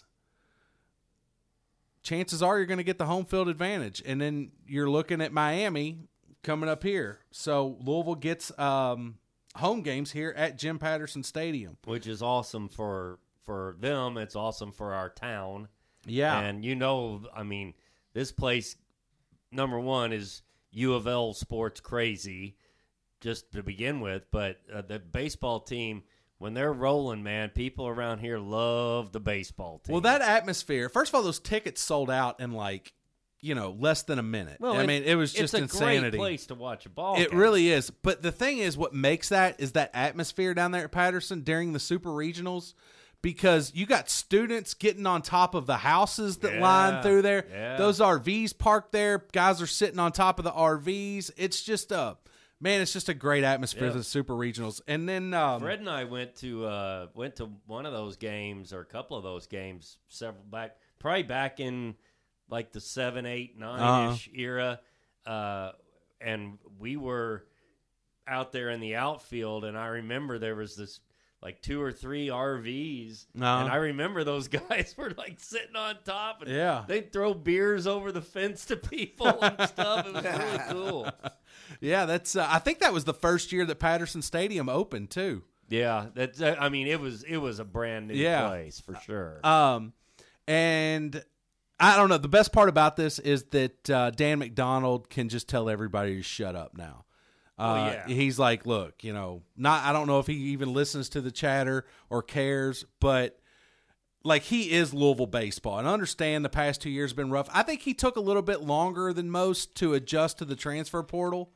chances are you're going to get the home field advantage, and then you're looking at Miami coming up here. So Louisville gets home games here at Jim Patterson Stadium,
which is awesome for them. It's awesome for our town.
Yeah,
and I mean, this place, number 1, is U of L sports crazy, just to begin with. But the baseball team, when they're rolling, man, people around here love the baseball team.
Well, that atmosphere. First of all, those tickets sold out in less than a minute. Well, I mean, it was just insanity.
It's a great place to watch a ball
game. It
game.
really is. But the thing is, what makes that is that atmosphere down there at Patterson during the Super Regionals, because you got students getting on top of the houses that line through there.
Yeah.
Those RVs parked there. Guys are sitting on top of the RVs. It's just it's just a great atmosphere for the Super Regionals. And then
Fred and I went to one of those games, or a couple of those games, probably back in like the 7, 8, 9-ish era, and we were out there in the outfield, and I remember there was this 2 or 3 RVs, and I remember those guys were sitting on top, and they'd throw beers over the fence to people and stuff. It was really cool.
Yeah, that's. I think that was the first year that Patterson Stadium opened too.
Yeah, that's. I mean, it was a brand new place for sure.
And I don't know. The best part about this is that Dan McDonald can just tell everybody to shut up now. He's like, look, I don't know if he even listens to the chatter or cares, but he is Louisville baseball. And I understand the past 2 years have been rough. I think he took a little bit longer than most to adjust to the transfer portal.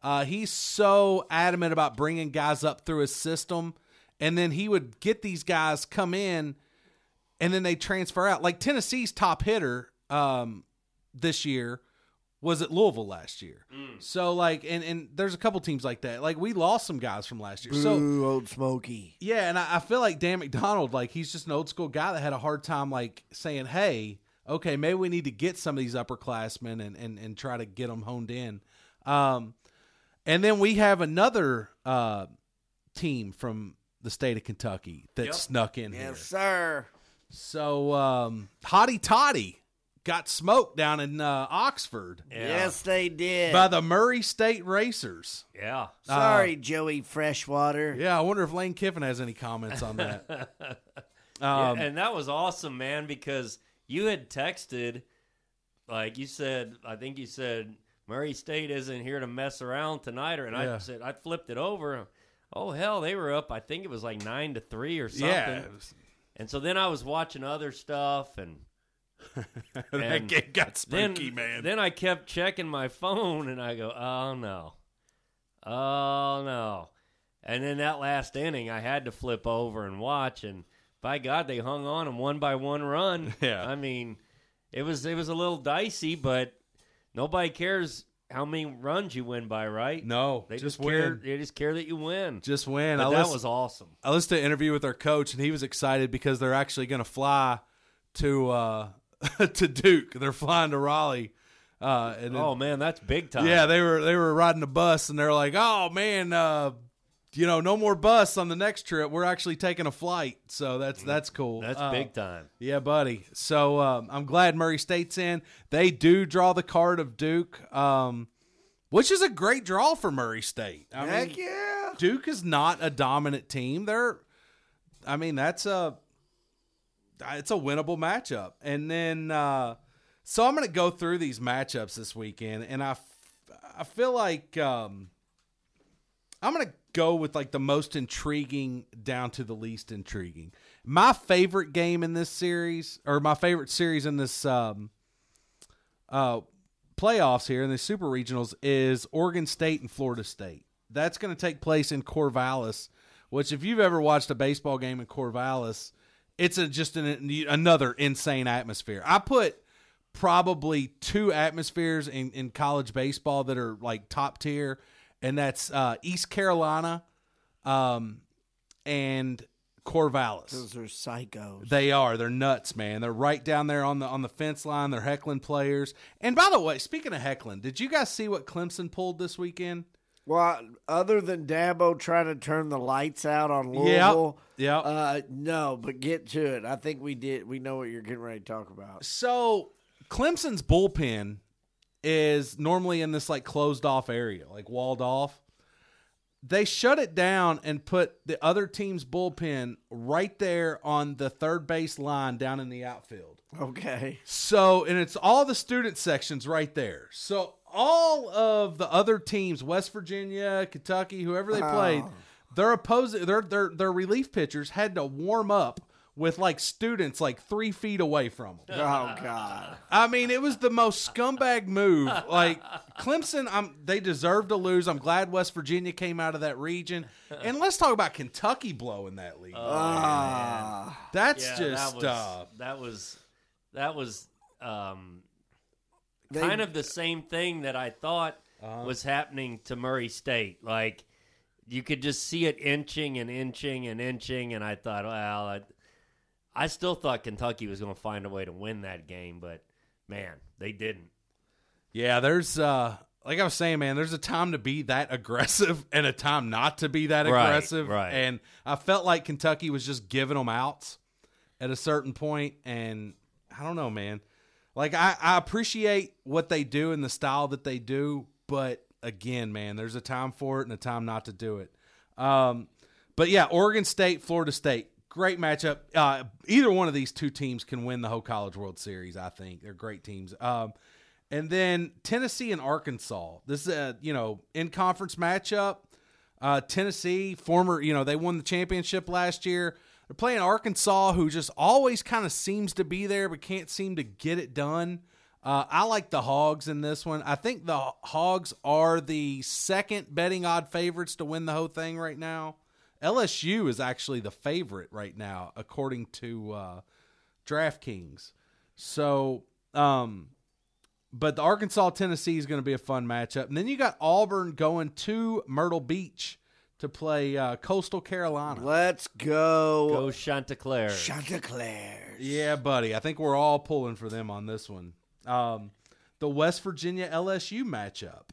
He's so adamant about bringing guys up through his system, and then he would get these guys come in, and then they transfer out. Like Tennessee's top hitter this year was at Louisville last year. So, like, and there's a couple teams like that. Like, we lost some guys from last year.
Ooh, Old Smoky.
Yeah, and I feel like Dan McDonald, like, he's just an old school guy that had a hard time, like, saying, hey, okay, maybe we need to get some of these upperclassmen and try to get them honed in. And then we have another team from the state of Kentucky that snuck in here.
Yes, sir.
So, Hottie Toddy got smoked down in Oxford
Yes, they did.
by the Murray State Racers.
Yeah.
Sorry, Joey Freshwater.
Yeah, I wonder if Lane Kiffin has any comments on that.
Yeah, and that was awesome, man, because you had texted, like you said, I think you said, Murray State isn't here to mess around tonight, and I said, I flipped it over. Oh, hell, they were up, I think it was like 9-3 or something.
Yeah.
And so then I was watching other stuff, and
That game got spooky,
then,
man.
Then I kept checking my phone, and I go, oh, no. Oh, no. And then that last inning, I had to flip over and watch, and by God, they hung on and won by one run.
Yeah.
I mean, it was a little dicey, but nobody cares how many runs you win by, right?
No,
They
just
care.
win.
They just care that you win.
Just win.
But that was awesome.
I listened to an interview with our coach, and he was excited because they're actually going to fly to to Duke. They're flying to Raleigh. And then,
Oh man, that's big time.
yeah, they were riding a bus, and they're like, "Oh man, no more bus on the next trip. We're actually taking a flight." So that's cool.
That's big time.
Yeah, buddy. So I'm glad Murray State's in. They do draw the card of Duke, which is a great draw for Murray State.
Heck yeah.
Duke is not a dominant team. It's a winnable matchup. And then, so I'm going to go through these matchups this weekend, and I feel like I'm going to go with like the most intriguing down to the least intriguing. My favorite game in this series, or my favorite series in this playoffs here in the Super Regionals, is Oregon State and Florida State. That's going to take place in Corvallis, which if you've ever watched a baseball game in Corvallis, it's another insane atmosphere. I put probably two atmospheres in college baseball that are like top tier, and that's East Carolina and Corvallis.
Those are psychos.
They are. They're nuts, man. They're right down there on the fence line. They're heckling players. And by the way, speaking of heckling, did you guys see what Clemson pulled this weekend?
Well, other than Dabo trying to turn the lights out on Louisville, no, but get to it. I think we did. We know what you're getting ready to talk about.
So Clemson's bullpen is normally in this like closed off area, like walled off. They shut it down and put the other team's bullpen right there on the third base line down in the outfield.
Okay.
So, and it's all the student sections right there. So all of the other teams, West Virginia, Kentucky, whoever they played, their relief pitchers had to warm up with like students like 3 feet away from them.
Oh God.
I mean, it was the most scumbag move. Like Clemson, they deserve to lose. I'm glad West Virginia came out of that region. And let's talk about Kentucky blowing that lead. That's just
that was kind of the same thing that I thought was happening to Murray State. Like you could just see it inching and inching and inching, and I thought, well, I still thought Kentucky was going to find a way to win that game, but man, they didn't.
Yeah, there's like I was saying, man, there's a time to be that aggressive and a time not to be that aggressive.
Right.
And I felt like Kentucky was just giving them outs at a certain point, and I don't know, man. Like I appreciate what they do and the style that they do, but again, man, there's a time for it and a time not to do it. But yeah, Oregon State, Florida State. Great matchup. Either one of these two teams can win the whole College World Series, I think. They're great teams. And then Tennessee and Arkansas. This is a, in-conference matchup. Tennessee, they won the championship last year. They're playing Arkansas, who just always kind of seems to be there but can't seem to get it done. I like the Hogs in this one. I think the Hogs are the second betting odd favorites to win the whole thing right now. LSU is actually the favorite right now, according to DraftKings. So, but the Arkansas-Tennessee is going to be a fun matchup. And then you got Auburn going to Myrtle Beach to play Coastal Carolina.
Let's go.
Go Chanticleer.
Chanticleer.
Yeah, buddy. I think we're all pulling for them on this one. The West Virginia LSU matchup.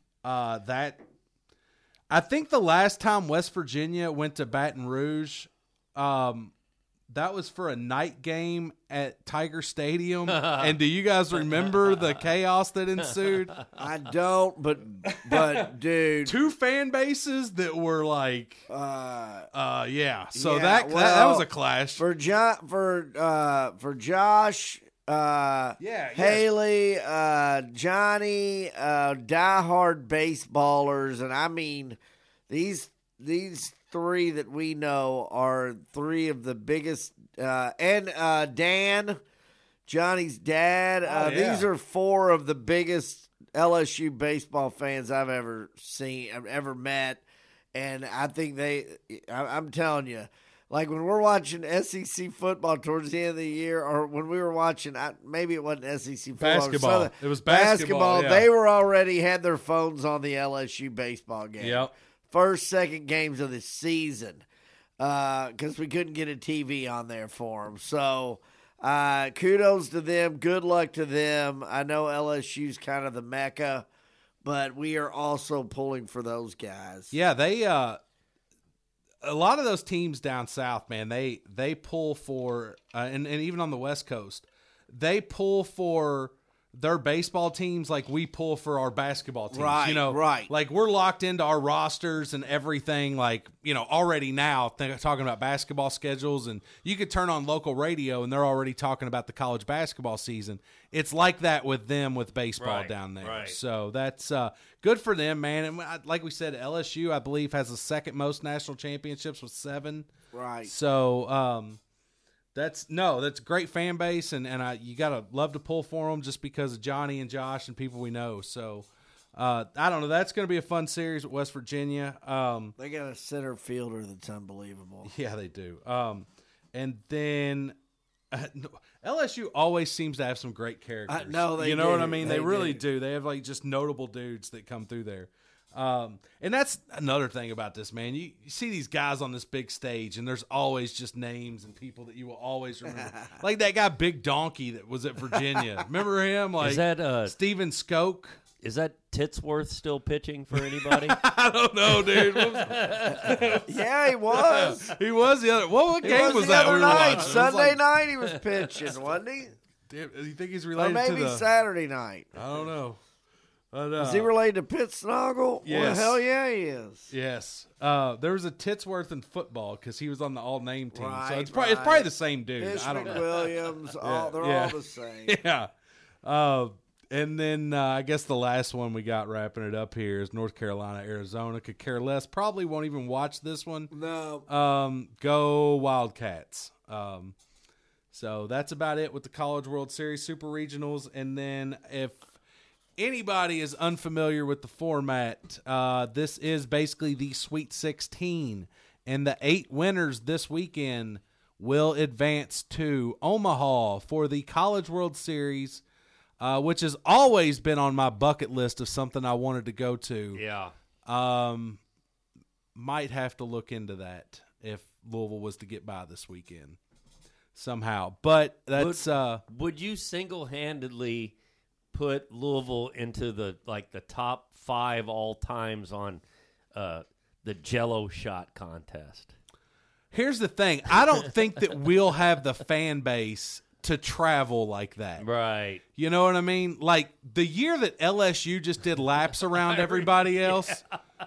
I think the last time West Virginia went to Baton Rouge, that was for a night game at Tiger Stadium. And do you guys remember the chaos that ensued?
I don't, but dude,
Two fan bases that were like, yeah. So
yeah,
that
well,
was a clash.
for Josh, Haley, Johnny, diehard baseballers, and I mean these three that we know are three of the biggest, and Dan, Johnny's dad.
Yeah.
These are four of the biggest LSU baseball fans I've ever met, and I think I'm telling you. Like when we're watching SEC football towards the end of the year, or when we were watching, maybe it wasn't SEC football.
Basketball. It was basketball. Yeah.
They were already had their phones on the LSU baseball game.
Yep.
First, second games of the season, because we couldn't get a TV on there for them. So kudos to them. Good luck to them. I know LSU's kind of the mecca, but we are also pulling for those guys.
Yeah, they a lot of those teams down south, man, they pull for and even on the West Coast, they pull for their baseball teams like we pull for our basketball teams.
Right,
you know,
right.
Like we're locked into our rosters and everything. Like, you know, already now talking about basketball schedules, and you could turn on local radio and they're already talking about the college basketball season. It's like that with them with baseball down there.
Right.
So that's good for them, man. And like we said, LSU, I believe, has the second most national championships with 7.
Right.
So that's a great fan base, and you gotta love to pull for them just because of Johnny and Josh and people we know. So I don't know. That's going to be a fun series at West Virginia.
They got a center fielder that's unbelievable.
Yeah, they do. And then LSU always seems to have some great characters.
No, they
you know
do.
what I mean? They really
do.
do. They have like just notable dudes that come through there. And that's another thing about this, man. You see these guys on this big stage, and there's always just names and people that you will always remember. Like that guy Big Donkey that was at Virginia. Remember him? Like
Is that
Steven Skoke.
Is that Titsworth still pitching for anybody?
I don't know, dude.
Yeah, he was.
He was the other. What game was
the
that
other
we were
night?
watching?
Sunday night he was pitching, wasn't he?
Damn, you think he's
Or
related to
maybe
the?
Saturday night.
I don't know. But,
Is he related to Pitt Snoggle?
Yes.
Well, hell yeah, he is.
Yes. There was a Titsworth in football because he was on the all-name team. So it's
Right,
probably the same dude.
Fish
I don't know.
McWilliams, they're
yeah.
all the same.
Yeah. And then I guess the last one we got wrapping it up here is North Carolina, Arizona. Could care less. Probably won't even watch this one.
No.
Go Wildcats. So that's about it with the College World Series Super Regionals. And then if anybody is unfamiliar with the format, this is basically the Sweet 16. And the 8 winners this weekend will advance to Omaha for the College World Series, which has always been on my bucket list of something I wanted to go to.
Yeah.
Might have to look into that if Louisville was to get by this weekend somehow. But that's
Would you single-handedly put Louisville into the top 5 all times on the Jell-O shot contest?
here's the thing. I don't think that we'll have the fan base to travel like that.
Right.
You know what I mean? Like the year that LSU just did laps around everybody else,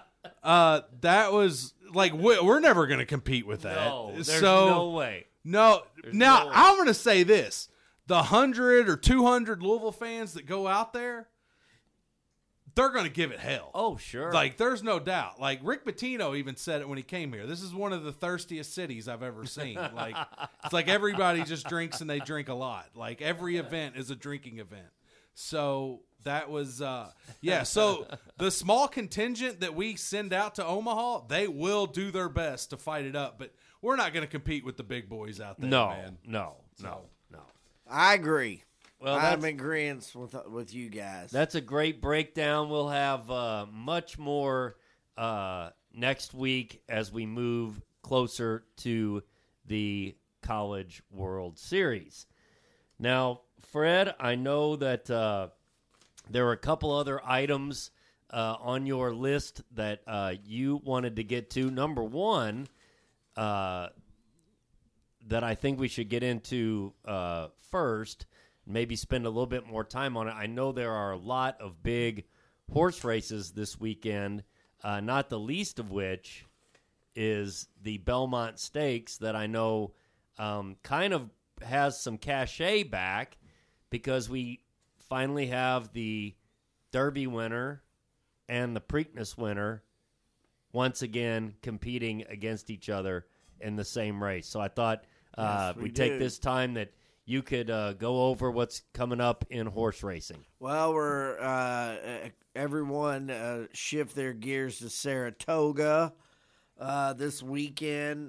that was like we're never going to compete with that.
No, there's no way.
No.
There's
Now
no way.
I'm going to say this: the 100 or 200 Louisville fans that go out there, they're going to give it hell.
Oh, sure.
Like, there's no doubt. Like, Rick Pitino even said it when he came here. This is one of the thirstiest cities I've ever seen. Like, it's like everybody just drinks and they drink a lot. Like, every event is a drinking event. So that was so the small contingent that we send out to Omaha, they will do their best to fight it up, but we're not going to compete with the big boys out there, man.
No.
I agree.
Well,
I'm in agreement with you guys.
That's a great breakdown. We'll have much more next week as we move closer to the College World Series. Now, Fred, I know that there were a couple other items on your list that you wanted to get to. Number one, that I think we should get into first, maybe spend a little bit more time on it. I know there are a lot of big horse races this weekend, not the least of which is the Belmont Stakes that I know kind of has some cachet back because we finally have the Derby winner and the Preakness winner once again competing against each other in the same race. So I thought we'd take this time that you could go over what's coming up in horse racing.
Well, we're everyone shift their gears to Saratoga this weekend.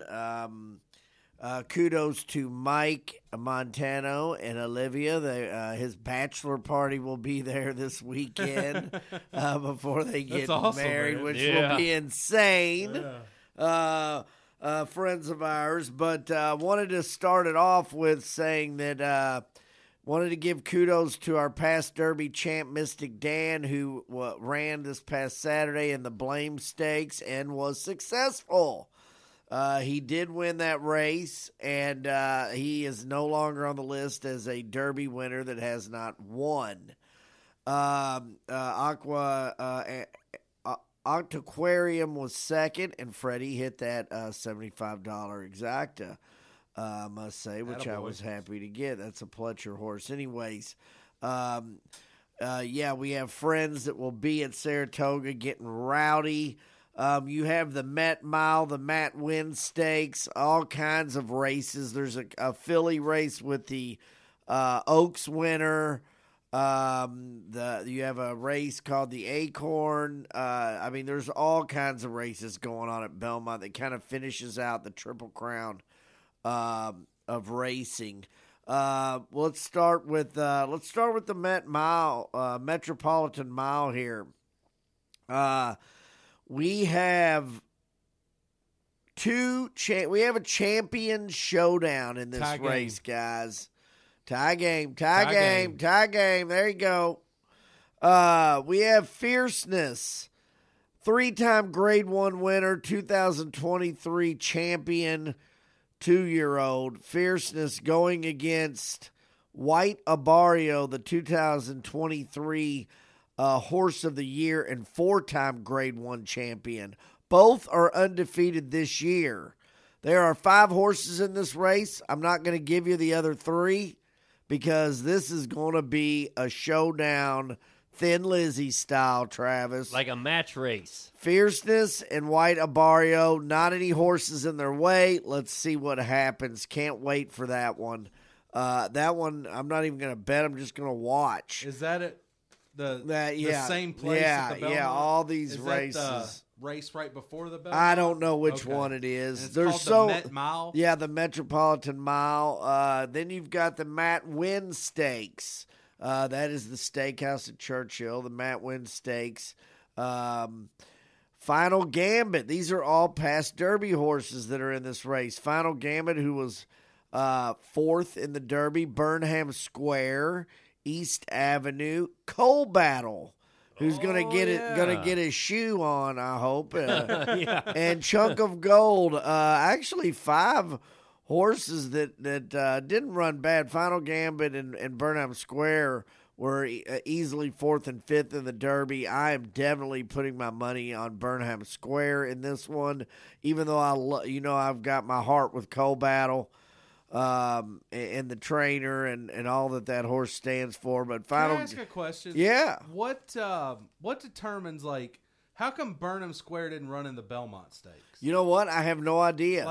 Kudos to Mike Montano and Olivia. His bachelor party will be there this weekend before they get married, which will be insane. Friends of ours, but wanted to start it off with saying that wanted to give kudos to our past Derby champ, Mystic Dan, who ran this past Saturday in the Blame Stakes and was successful. He did win that race, and he is no longer on the list as a Derby winner that has not won. Octaquarium was second, and Freddie hit that $75 exacta, I must say, which I was happy to get. That's a Pletcher horse. Anyways, we have friends that will be at Saratoga getting rowdy. You have the Met Mile, the Matt Winn Stakes, all kinds of races. There's a filly race with the Oaks winner. You have a race called the Acorn. There's all kinds of races going on at Belmont that kind of finishes out the Triple Crown of racing. Let's start with the Met Mile, Metropolitan Mile here. We have a champion showdown in this race, guys. Tie game. There you go. We have Fierceness, 3-time Grade 1 winner, 2023 champion, 2-year-old. Fierceness going against White Abario, the 2023 Horse of the Year and 4-time Grade 1 champion. Both are undefeated this year. There are 5 horses in this race. I'm not going to give you the other 3 because this is going to be a showdown, Thin Lizzy style, Travis.
Like a match race.
Fierceness and White Abario, not any horses in their way. Let's see what happens. Can't wait for that one. That one, I'm not even going to bet. I'm just going to watch.
Is that it? The same place at the Belmont?
Yeah, all these
is
races.
That the race right before the Belmont?
I don't know which one it is.
And it's called the Met Mile?
Yeah, the Metropolitan Mile. Then you've got the Matt Winn Stakes. That is the steakhouse at Churchill, the Matt Winn Stakes. Final Gambit. These are all past Derby horses that are in this race. Final Gambit, who was 4th in the Derby. Burnham Square. East Avenue, Coal Battle, who's gonna get his shoe on, I hope, and Chunk of Gold. Actually, 5 horses that didn't run bad. Final Gambit and Burnham Square were easily 4th and 5th in the Derby. I am definitely putting my money on Burnham Square in this one, even though I've got my heart with Coal Battle. And the trainer and all that horse stands for. But
Can I ask a question?
Yeah.
What determines, how come Burnham Square didn't run in the Belmont Stakes?
You know what? I have no idea.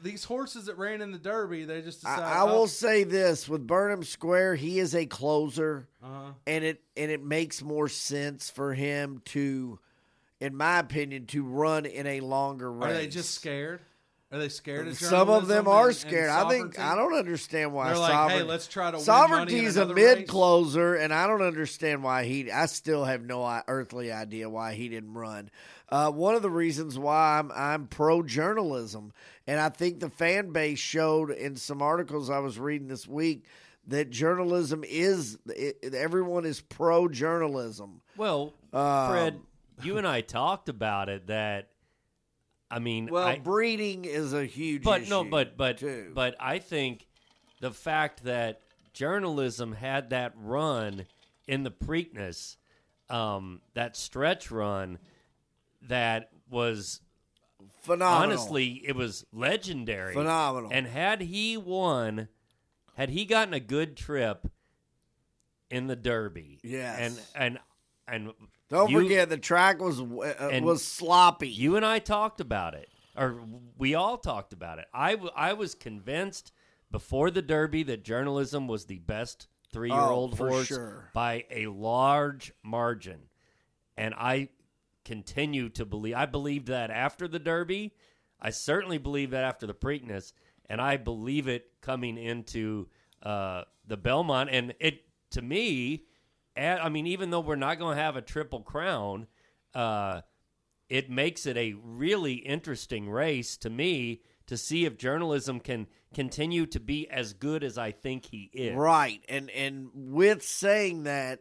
these horses that ran in the Derby, they just decided.
I will say this with Burnham Square, he is a closer, and it makes more sense for him to, in my opinion, to run in a longer race.
Are they just scared? Are they scared of
Some of them are
and
scared. I don't understand why.
They're like, hey, let's try to win
Sovereignty's
money in
a mid
race.
closer, and I don't understand why I still have no earthly idea why he didn't run. One of the reasons why I'm pro journalism, and I think the fan base showed in some articles I was reading this week that journalism everyone is pro journalism.
Well, Fred, you and I talked about it. That I mean,
breeding is a huge
but
issue.
But I think the fact that journalism had that run in the Preakness, that stretch run, that was
phenomenal.
Honestly, it was legendary,
phenomenal.
And had he won, had he gotten a good trip in the Derby,
yes,
and
don't forget the track was sloppy.
You and I talked about it, or we all talked about it. I was convinced before the Derby that journalism was the best 3-year-old horse by a large margin, and I continue to believe. I believed that after the Derby. I certainly believe that after the Preakness, and I believe it coming into the Belmont. And it, to me, I mean, even though we're not going to have a Triple Crown, it makes it a really interesting race to me to see if journalism can continue to be as good as I think he is.
Right, and with saying that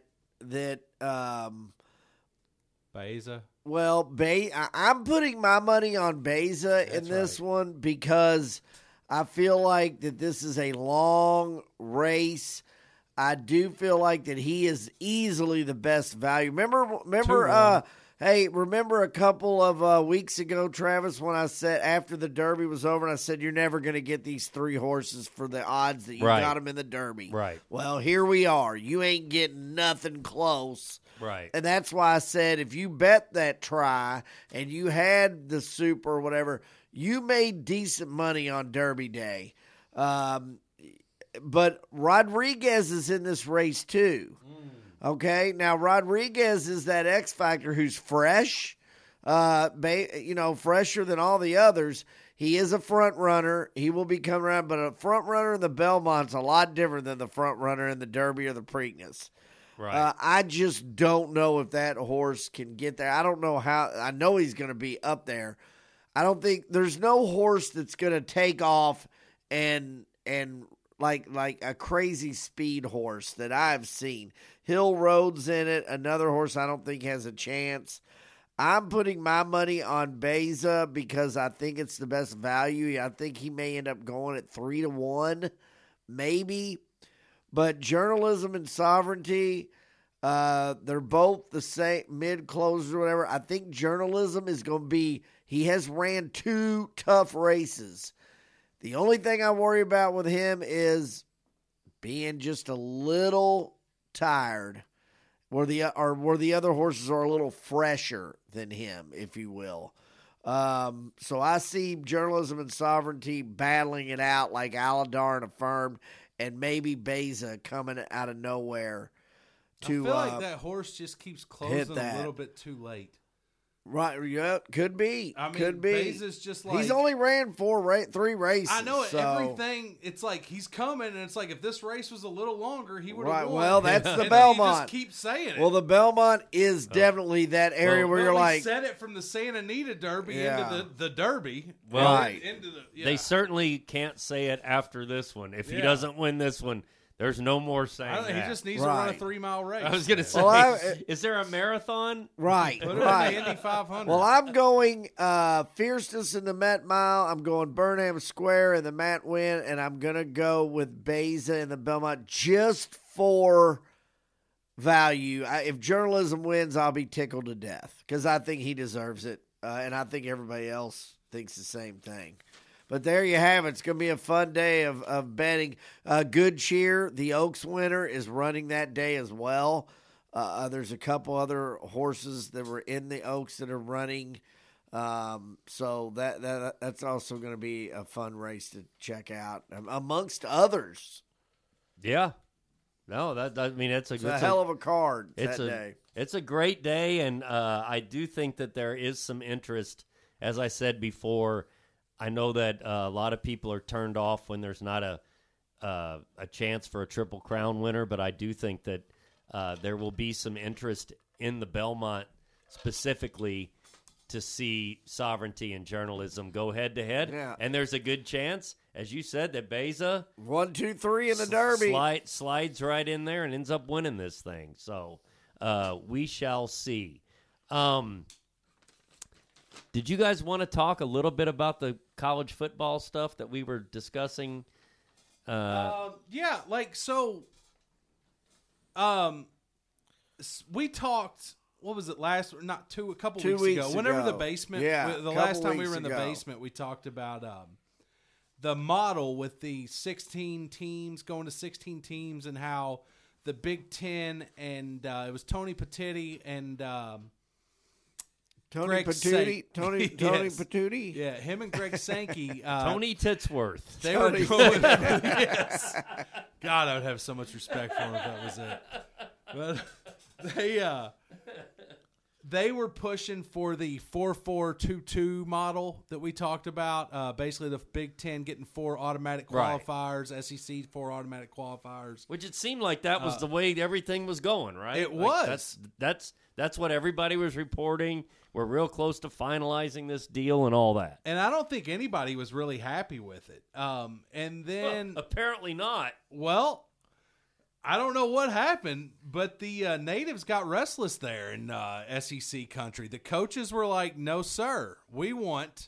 Beza.
Well, I'm putting my money on Beza in this one because I feel like that this is a long race. I do feel like that he is easily the best value. Remember, remember a couple of weeks ago, Travis, when I said after the Derby was over, and I said you're never going to get these 3 horses for the odds that you got them in the Derby.
Right.
Well, here we are. You ain't getting nothing close.
Right.
And that's why I said if you bet that try and you had the super or whatever, you made decent money on Derby Day. But Rodriguez is in this race too. Okay? Now, Rodriguez is that X Factor who's fresh, fresher than all the others. He is a front runner. He will be coming around, but a front runner in the Belmont's a lot different than the front runner in the Derby or the Preakness.
Right.
I just don't know if that horse can get there. I don't know how. I know he's going to be up there. I don't think there's no horse that's going to take off and like a crazy speed horse that I've seen. Hill Road's in it. Another horse I don't think has a chance. I'm putting my money on Beza because I think it's the best value. I think he may end up going at 3-1, maybe. But journalism and sovereignty, they're both the same, mid-closers or whatever. I think journalism is going to be, he has ran 2 tough races. The only thing I worry about with him is being just a little tired, where the other horses are a little fresher than him, if you will. So I see journalism and sovereignty battling it out like Aladar and Affirmed, and maybe Beza coming out of nowhere to
I feel like that horse just keeps closing a little bit too late.
Right, yeah, could be.
I mean,
could be.
Beza's just like...
He's only ran 3 races.
I know it.
So.
Everything, it's like he's coming, and it's like if this race was a little longer, he would have won.
Well, that's the
and
Belmont.
You just keep saying it.
Well, the Belmont is definitely that area where you're like...
said it from the Santa Anita Derby into the Derby.
Well,
right.
They certainly can't say it after this one. If he doesn't win this one, there's no more saying that.
He just needs to run a 3-mile race.
I was going to say, is there a marathon?
Right,
Put it in the Indy 500.
Well, I'm going Fierceness in the Met Mile. I'm going Burnham Square in the Matt Win, and I'm going to go with Beza in the Belmont just for value. If journalism wins, I'll be tickled to death because I think he deserves it, and I think everybody else thinks the same thing. But there you have it. It's going to be a fun day of betting. Good Cheer, the Oaks winner, is running that day as well. There's a couple other horses that were in the Oaks that are running So that's also going to be a fun race to check out, amongst others.
Yeah. No, it's
a hell of a card that day.
It's a great day, and I do think that there is some interest. As I said before, I know that a lot of people are turned off when there's not a chance for a Triple Crown winner, but I do think that there will be some interest in the Belmont specifically to see Sovereignty and Journalism go head-to-head.
Yeah.
And there's a good chance, as you said, that Beza
1, 2, 3 in the Derby
slides right in there and ends up winning this thing. So we shall see. Did you guys want to talk a little bit about the college football stuff that we were discussing?
Yeah, we talked. What was it last? Not a couple
weeks
ago. Whenever the basement, the last time we were in the
ago.
basement, we talked about the model with the 16 teams going to 16 teams, and how the Big Ten and it was Tony Petitti and
Tony
Greg
Patootie. Tony
Yes.
Patootie.
Yeah, him and Greg Sankey.
Tony Titsworth.
They were going. Yes. God, I would have so much respect for him if that was it. But they were pushing for the 4-4-2-2 model that we talked about. Basically, the Big Ten getting 4 automatic qualifiers, SEC 4 automatic qualifiers.
Which it seemed like that was the way everything was going, right?
It
Like,
was.
That's what everybody was reporting. We're real close to finalizing this deal and all that.
And I don't think anybody was really happy with it. And then,
apparently not.
well, I don't know what happened, but the natives got restless there in SEC country. The coaches were like, no, sir. We want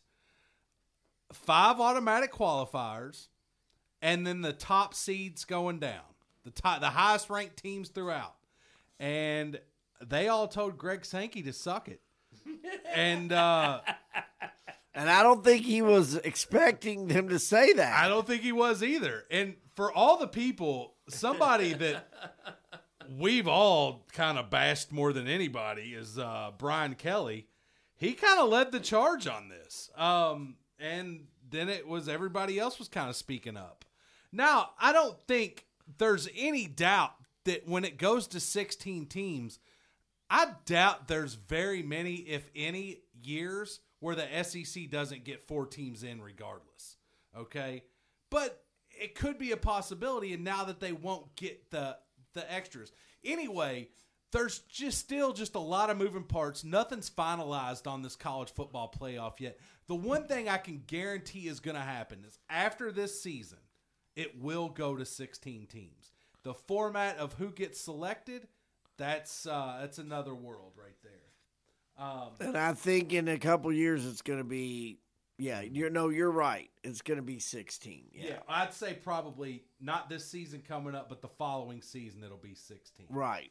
5 automatic qualifiers and then the top seeds going down, the highest ranked teams throughout. And they all told Greg Sankey to suck it. And
I don't think he was expecting them to say that.
I don't think he was either. And for all the people, somebody that we've all kind of bashed more than anybody is Brian Kelly. He kind of led the charge on this. And then it was everybody else was kind of speaking up. Now, I don't think there's any doubt that when it goes to 16 teams, I doubt there's very many, if any, years where the SEC doesn't get 4 teams in regardless. Okay? But it could be a possibility, and now that they won't get the extras. Anyway, there's still a lot of moving parts. Nothing's finalized on this college football playoff yet. The one thing I can guarantee is going to happen is after this season, it will go to 16 teams. The format of who gets selected, that's another world right there.
And I think in a couple years it's going to be, you're right. It's going to be 16.
Yeah, I'd say probably not this season coming up, but the following season it'll be 16.
Right.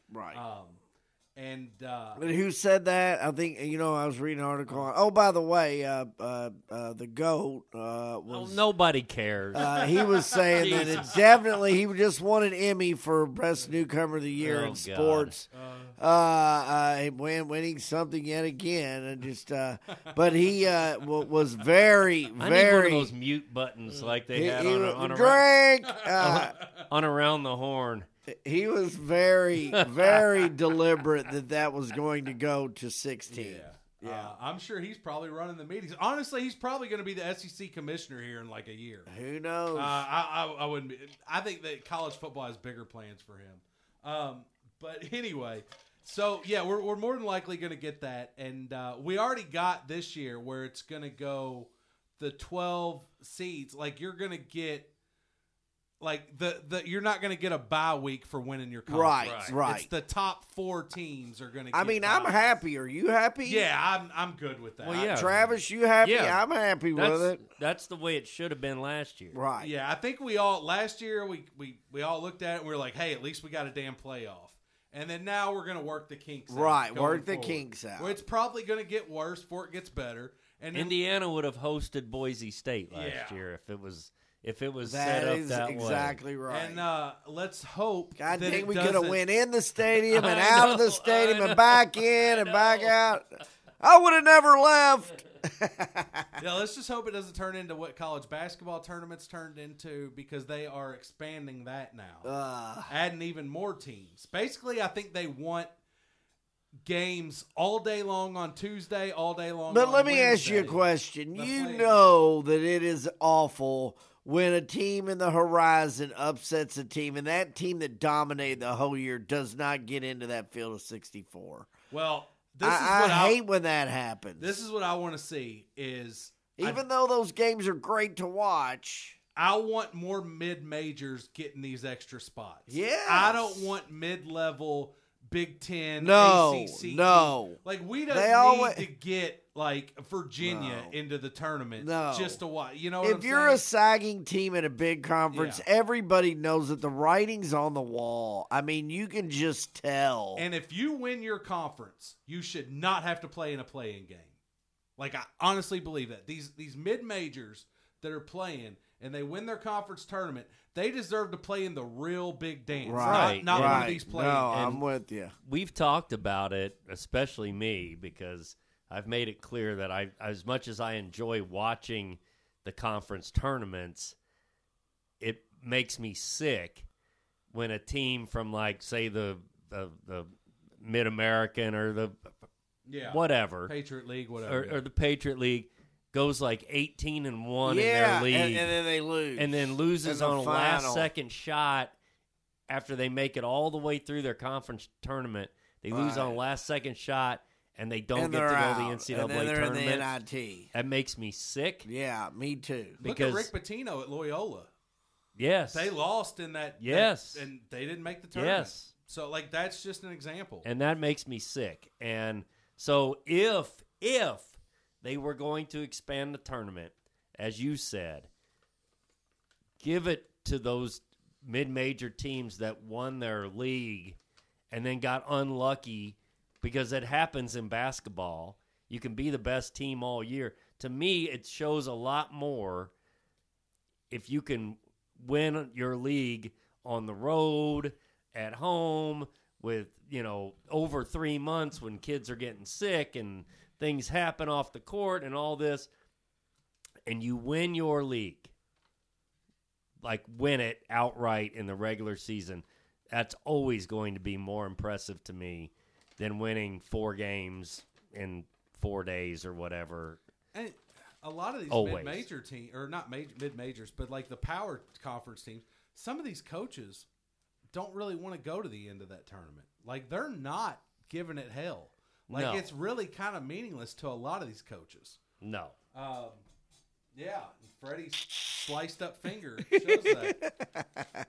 And
who said that? I think, I was reading an article on, oh, by the way, the GOAT was...
nobody cares.
He was saying that it definitely, he just won an Emmy for Best Newcomer of the Year in sports. Winning something yet again. And just, but he was very,
I
very...
need one of those mute buttons like they had on
drink!
on Around the Horn.
He was very, very deliberate that was going to go to 16.
Yeah. I'm sure he's probably running the meetings. Honestly, he's probably going to be the SEC commissioner here in like a year.
Who knows?
I wouldn't be. I think that college football has bigger plans for him. But anyway, so yeah, we're more than likely going to get that, and we already got this year where it's going to go the 12 seeds. Like you're going to get. Like you're not going to get a bye week for winning your conference.
Right.
It's the top 4 teams are going to get
I mean,
byes.
I'm happy. Are you happy?
Yeah, I'm good with that.
Well, yeah.
Travis, you happy?
Yeah.
I'm happy with it.
That's the way it should have been last year.
Right.
Yeah, I think we all last year we all looked at it and we were like, hey, at least we got a damn playoff. And then now we're going to work the kinks out.
Right, work the
forward.
kinks out.
Well, it's probably going to get worse before it gets better. And then,
Indiana would have hosted Boise State last year if it was set up that way.
Exactly right.
And let's hope.
God
that
dang,
it
we could have
doesn't-
went in the stadium and out of the stadium and back in and back out. I would have never left.
Yeah, let's just hope it doesn't turn into what college basketball tournaments turned into, because they are expanding that now. Adding even more teams. Basically, I think they want games all day long on Tuesday, all day long
But
on
let me
Wednesday.
ask you a question.
The
You
play-
know that it is awful when a team in the horizon upsets a team, and that team that dominated the whole year does not get into that field of 64.
Well, this is
I
what
hate when that happens.
This is what I want to see is
Even though those games are great to watch.
I want more mid-majors getting these extra spots.
Yes.
I don't want mid-level Big Ten,
No,
ACC.
no.
Like, we don't
They
need
always-
to get, like, Virginia
No.
into the tournament
No.
just to watch. You know what
If
I'm
you're a
saying?
sagging team in a big conference,
Yeah.
everybody knows that the writing's on the wall. I mean, you can just tell.
And if you win your conference, you should not have to play in a play-in game. Like, I honestly believe that. These mid-majors that are playing and they win their conference tournament, they deserve to play in the real big dance.
Right,
Not
yeah.
one of these play-in
No,
games.
I'm with you.
We've talked about it, especially me, because I've made it clear that as much as I enjoy watching the conference tournaments, it makes me sick when a team from, like, say the Mid-American or the
Yeah.
whatever,
Patriot League, whatever.
or the Patriot League goes like 18-1 in
Yeah,
their league,
and then they lose.
and then loses
in the
on a
final.
last-second shot after they make it all the way through their conference tournament. They lose on a
Right.
last-second shot, and they don't
And
get to
they're
go to
out.
the NCAA
and then they're
tournament.
in the NIT.
That makes me sick.
Yeah, me too.
Look
because-
at Rick Pitino at Loyola.
Yes.
They lost in that.
Yes.
and they didn't make the tournament.
Yes.
So, like, that's just an example.
And that makes me sick. And so if they were going to expand the tournament, as you said, give it to those mid-major teams that won their league and then got unlucky, because it happens in basketball. You can be the best team all year. To me, it shows a lot more if you can win your league on the road, at home, with, over 3 months when kids are getting sick and things happen off the court and all this, and you win your league, like win it outright in the regular season. That's always going to be more impressive to me than winning 4 games in 4 days or whatever.
And a lot of these
Always.
mid-major teams, or not mid-majors, but like the power conference teams, some of these coaches don't really want to go to the end of that tournament. Like, they're not giving it hell. Like,
No.
it's really kind of meaningless to a lot of these coaches.
No.
Yeah, Freddie's sliced up finger shows that.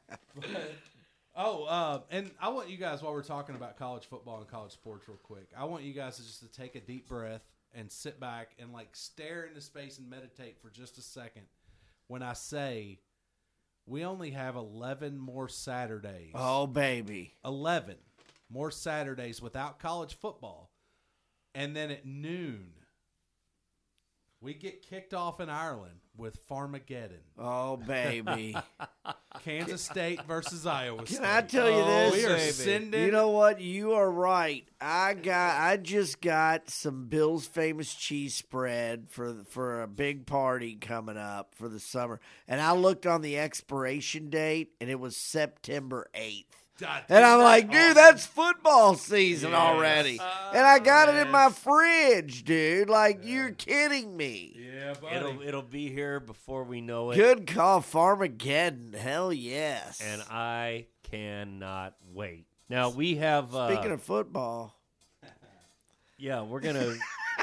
And I want you guys, while we're talking about college football and college sports real quick, I want you guys to take a deep breath and sit back and, like, stare into space and meditate for just a second when I say we only have 11 more Saturdays.
Oh, baby.
11 more Saturdays without college football. And then at noon, we get kicked off in Ireland with Farmageddon.
Oh, baby.
Kansas State versus Iowa State.
Can I tell you this?
We are
baby?
sending.
You know what? You are right. I just got some Bill's Famous Cheese Spread for a big party coming up for the summer, and I looked on the expiration date, and it was September 8th.
God,
And I'm
isn't
like,
that
dude,
awesome?
that's football season
Yes.
already. And I got it in my fridge, dude. Like, you're kidding me.
Yeah, buddy.
It'll be here before we know it.
Good call, Farmageddon. Hell yes.
And I cannot wait. Now we have
Speaking of football,
yeah, we're going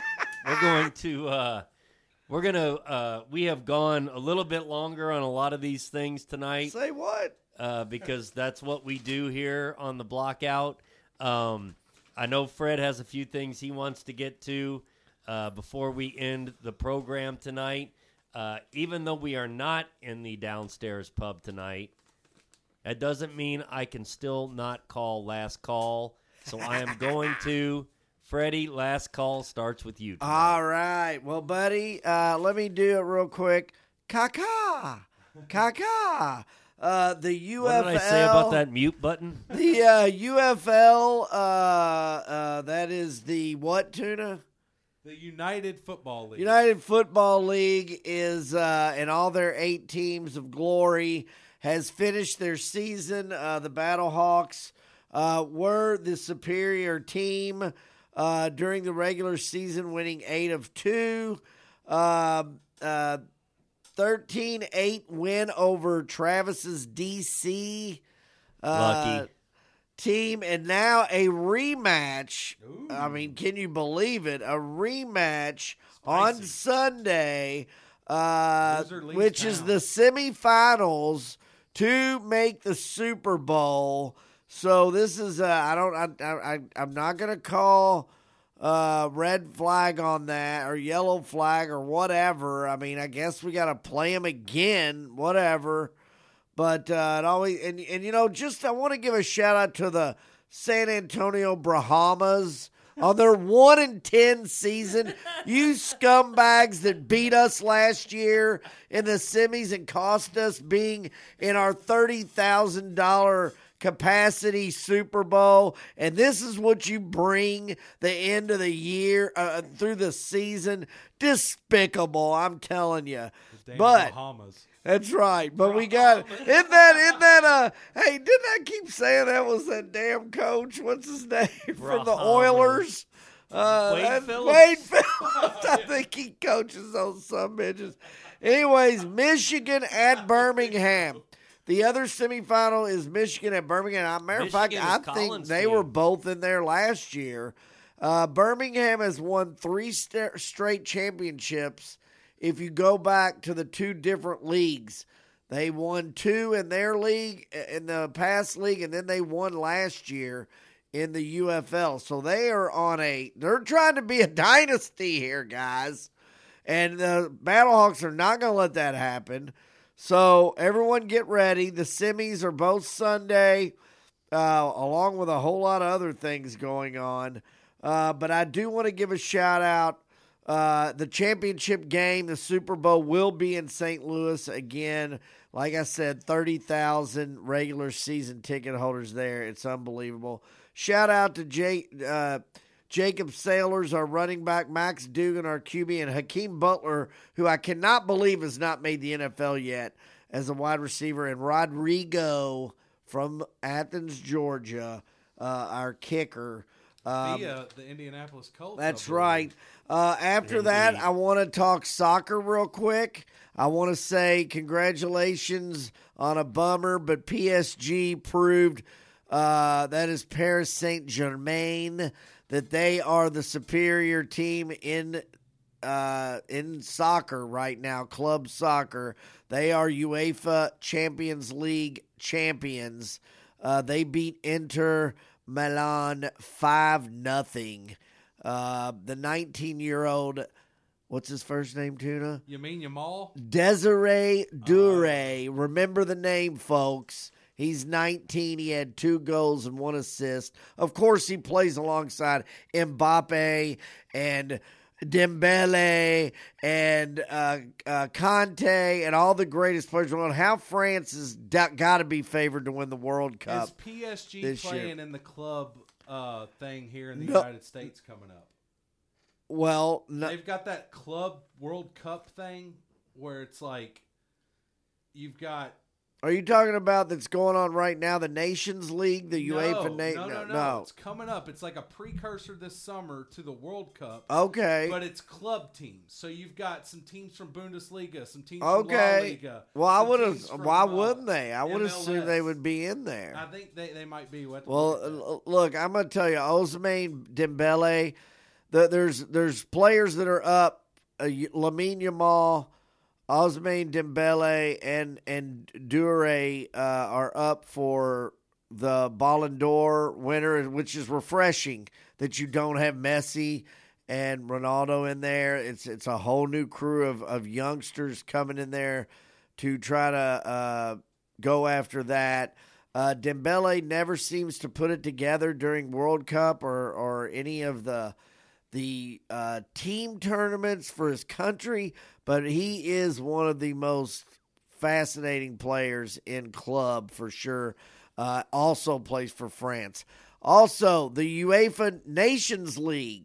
to we have gone a little bit longer on a lot of these things tonight.
say what?
Because that's what we do here on the Blockout. I know Fred has a few things he wants to get to before we end the program tonight. Even though we are not in the downstairs pub tonight, that doesn't mean I can still not call last call. So I am going to. Freddie, last call starts with you tonight.
All right. Well, buddy, let me do it real quick. Kaka. The UFL.
What did I say about that mute button?
The UFL, that is the what tuna?
The United Football League.
United Football League is, in all their 8 teams of glory, has finished their season. The Battlehawks were the superior team during the regular season, winning 8 of 2. 13-8 win over Travis's DC
Lucky.
team, and now a rematch. Ooh. I mean, can you believe it? A rematch on Sunday, which is the semifinals to make the Super Bowl. So this is I'm not gonna call red flag on that or yellow flag or whatever. I mean, I guess we got to play them again, whatever. But it always and you know, just I want to give a shout out to the San Antonio Brahmas on their 1-10 season. You scumbags that beat us last year in the semis and cost us being in our $30,000 capacity Super Bowl, and this is what you bring the end of the year through the season. Despicable, I'm telling you. But
Bahamas.
That's right. But we got isn't that hey, didn't I keep saying that was that damn coach? What's his name from the Oilers?
Wade Phillips.
Wade Phillips. I think he coaches those some bitches. Anyways, Michigan at Birmingham. The other semifinal is Michigan at Birmingham. Matter of fact, I think they were both in there last year. Birmingham has won 3 straight championships. If you go back to the 2 different leagues, they won 2 in their league, in the past league, and then they won last year in the UFL. So they are they're trying to be a dynasty here, guys. And the Battlehawks are not going to let that happen. So everyone get ready. The semis are both Sunday, along with a whole lot of other things going on. But I do want to give a shout out. The championship game, the Super Bowl, will be in St. Louis again. Like I said, 30,000 regular season ticket holders there. It's unbelievable. Shout out to Jacob Sailors, our running back, Max Dugan, our QB, and Hakeem Butler, who I cannot believe has not made the NFL yet as a wide receiver, and Rodrigo from Athens, Georgia, our kicker.
The Indianapolis Colts.
That's right. After that, I want to talk soccer real quick. I want to say congratulations on a bummer, but PSG proved that is Paris Saint-Germain, that they are the superior team in soccer right now, club soccer. They are UEFA Champions League champions. They beat Inter Milan 5-0. The 19-year-old, what's his first name, Tuna?
Yamin Yamal?
Desiree Doué. Remember the name, folks. He's 19. He had 2 goals and 1 assist. Of course, he plays alongside Mbappe and Dembele and Conte and all the greatest players in the world. How France has got to be favored to win the World Cup.
Is PSG playing in the club thing here in the United States coming up?
Well,
they've got that club World Cup thing where it's like you've got.
Are you talking about that's going on right now, the Nations League, the UEFA?
No. It's coming up. It's like a precursor this summer to the World Cup.
Okay.
But it's club teams. So you've got some teams from Bundesliga, some teams from La Liga.
Well, why wouldn't they? I would assume they would be in there.
I think they might be.
Well, look, I'm going to tell you, Ousmane Dembele, there's players that are up, Lamine Yamal, Ousmane Dembele and Doué are up for the Ballon d'Or winner, which is refreshing that you don't have Messi and Ronaldo in there. It's a whole new crew of youngsters coming in there to try to go after that. Dembele never seems to put it together during World Cup or any of the team tournaments for his country, but he is one of the most fascinating players in club for sure. Also plays for France. Also, the UEFA Nations League,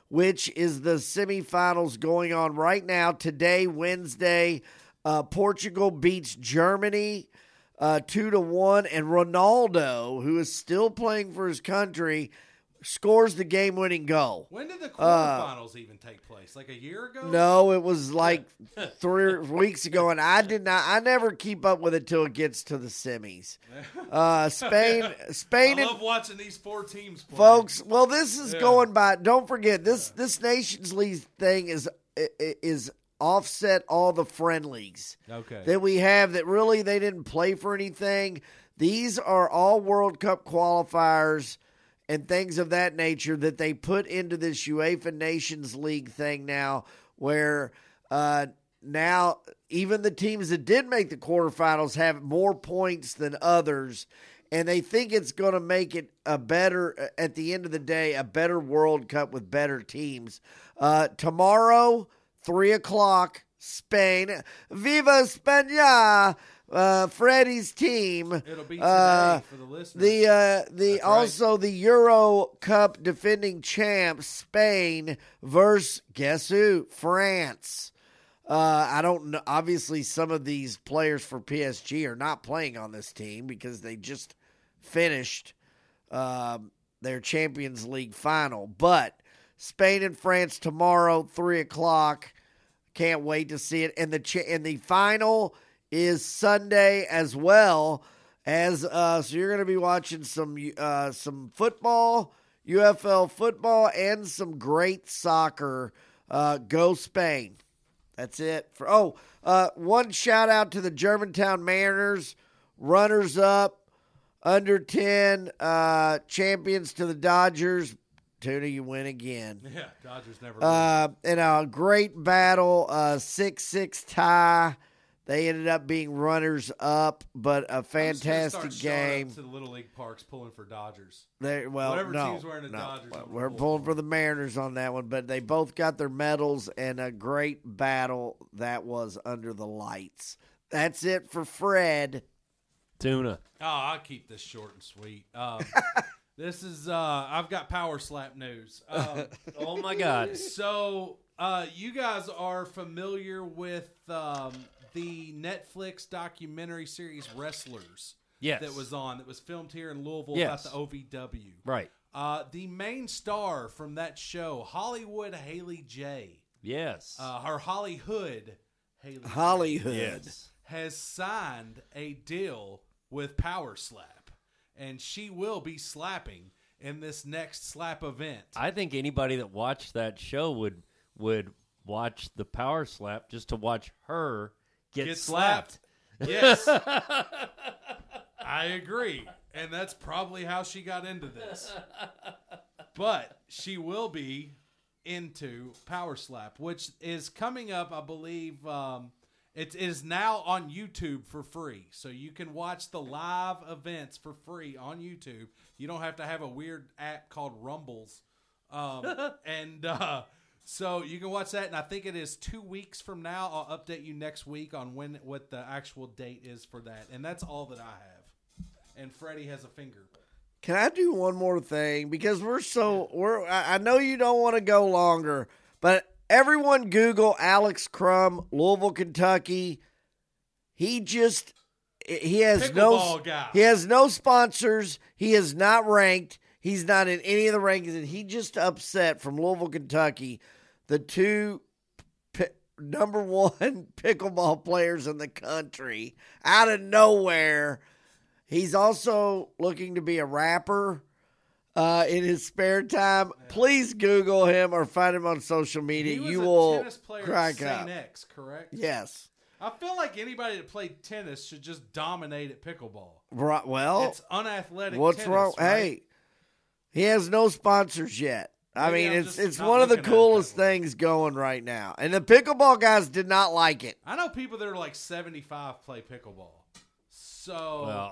which is the semifinals going on right now. Today, Wednesday, Portugal beats Germany 2-1, and Ronaldo, who is still playing for his country, scores the game-winning goal.
When did the quarterfinals even take place? Like a year ago?
No, it was like 3 weeks ago, and I never keep up with it till it gets to the semis. Spain
I
and
love watching these 4 teams play.
folks. Well, this is going by. Don't forget this Nations League thing is offset all the friendlies that we have that really they didn't play for anything. These are all World Cup qualifiers and things of that nature that they put into this UEFA Nations League thing now, where now even the teams that did make the quarterfinals have more points than others, and they think it's going to make it a better, at the end of the day, a better World Cup with better teams. Tomorrow, 3 o'clock, Spain. Viva España! Freddie's team.
It'll be today for the listeners.
Also the Euro Cup defending champ Spain versus guess who? France. I don't know. Obviously, some of these players for PSG are not playing on this team because they just finished their Champions League final. But Spain and France tomorrow, 3 o'clock. Can't wait to see it. And the final is Sunday as well, as so you're going to be watching some football, UFL football, and some great soccer. Go Spain! That's it. One shout out to the Germantown Mariners, runners up, under 10, champions to the Dodgers. Tuna, you win again.
Yeah, Dodgers never win.
In a great battle, 6-6 tie. They ended up being runners up, but a fantastic game.
Up to the Little League parks pulling for Dodgers.
Team's wearing
the Dodgers.
We're pulling for the Mariners on that one, but they both got their medals and a great battle that was under the lights. That's it for Fred.
Tuna.
Oh, I'll keep this short and sweet. This is I've got Power Slap news.
Oh my God!
So you guys are familiar with the Netflix documentary series Wrestlers?
Yes.
That was filmed here in Louisville
yes.
about the OVW.
Right.
The main star from that show, Hollywood Haley J.
Yes.
Or Hollywood Haley J.
Hollywood.
Yes.
Has signed a deal with Power Slap, and she will be slapping in this next slap event.
I think anybody that watched that show would watch the Power Slap just to watch her get slapped.
Yes. I agree. And that's probably how she got into this. But she will be into Power Slap, which is coming up, I believe. It is now on YouTube for free. So you can watch the live events for free on YouTube. You don't have to have a weird app called Rumbles. So you can watch that, and I think it is 2 weeks from now. I'll update you next week on what the actual date is for that, and that's all that I have. And Freddie has a finger.
Can I do one more thing? Because I know you don't want to go longer, but everyone Google Alex Crum, Louisville, Kentucky. He has no sponsors. He is not ranked. He's not in any of the rankings, and he just upset from Louisville, Kentucky, the 2 number 1 pickleball players in the country out of nowhere. He's also looking to be a rapper in his spare time. Yeah. Please Google him or find him on social media. You will crack up.
St. X, correct?
Yes.
I feel like anybody that played tennis should just dominate at pickleball.
Right. Well,
it's unathletic.
What's
tennis,
wrong?
Right?
Hey, he has no sponsors yet. I mean, it's one of the
looking
coolest things going right now. And the pickleball guys did not like it.
I know people that are like 75 play pickleball. So
well,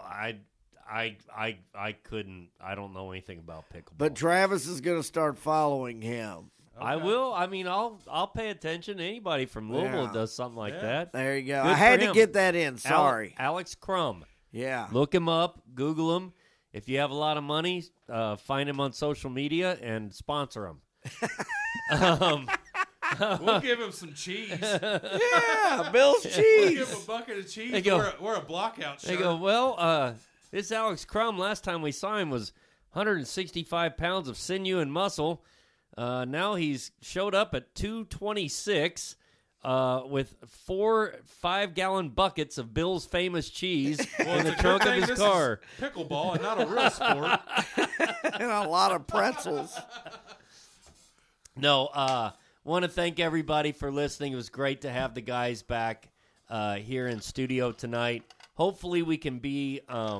I couldn't. I don't know anything about pickleball.
But Travis is going to start following him.
Okay. I will. I mean, I'll pay attention to anybody from Louisville that does something like that.
There you go.
Good
I had to get that in. Sorry.
Alex Crum.
Yeah.
Look him up. Google him. If you have a lot of money, find him on social media and sponsor him.
We'll give him some cheese.
Yeah, Bill's
We'll
cheese.
give him a bucket of cheese.
They go-
We're a blockout shirt.
They go, well, this Alex Crum, last time we saw him was 165 pounds of sinew and muscle. Now he's showed up at 226 with 4 5-gallon buckets of Bill's famous cheese in the trunk of his car.
Pickleball and not a real sport.
And a lot of pretzels.
No, want to thank everybody for listening. It was great to have the guys back here in studio tonight. Hopefully, we can be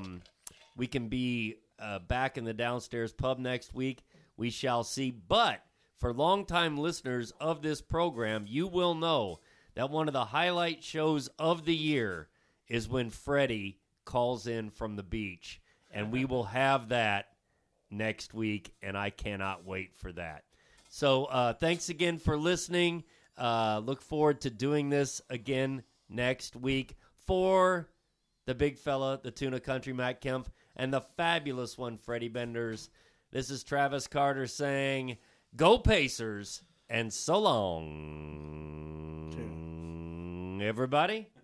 back in the downstairs pub next week. We shall see. But for longtime listeners of this program, you will know that one of the highlight shows of the year is when Freddie calls in from the beach, and we will have that next week, and I cannot wait for that. So thanks again for listening. Look forward to doing this again next week for the big fella, the Tuna Country Matt Kempf, and the fabulous one, Freddie Benders. This is Travis Carter saying, go Pacers, and so long, everybody.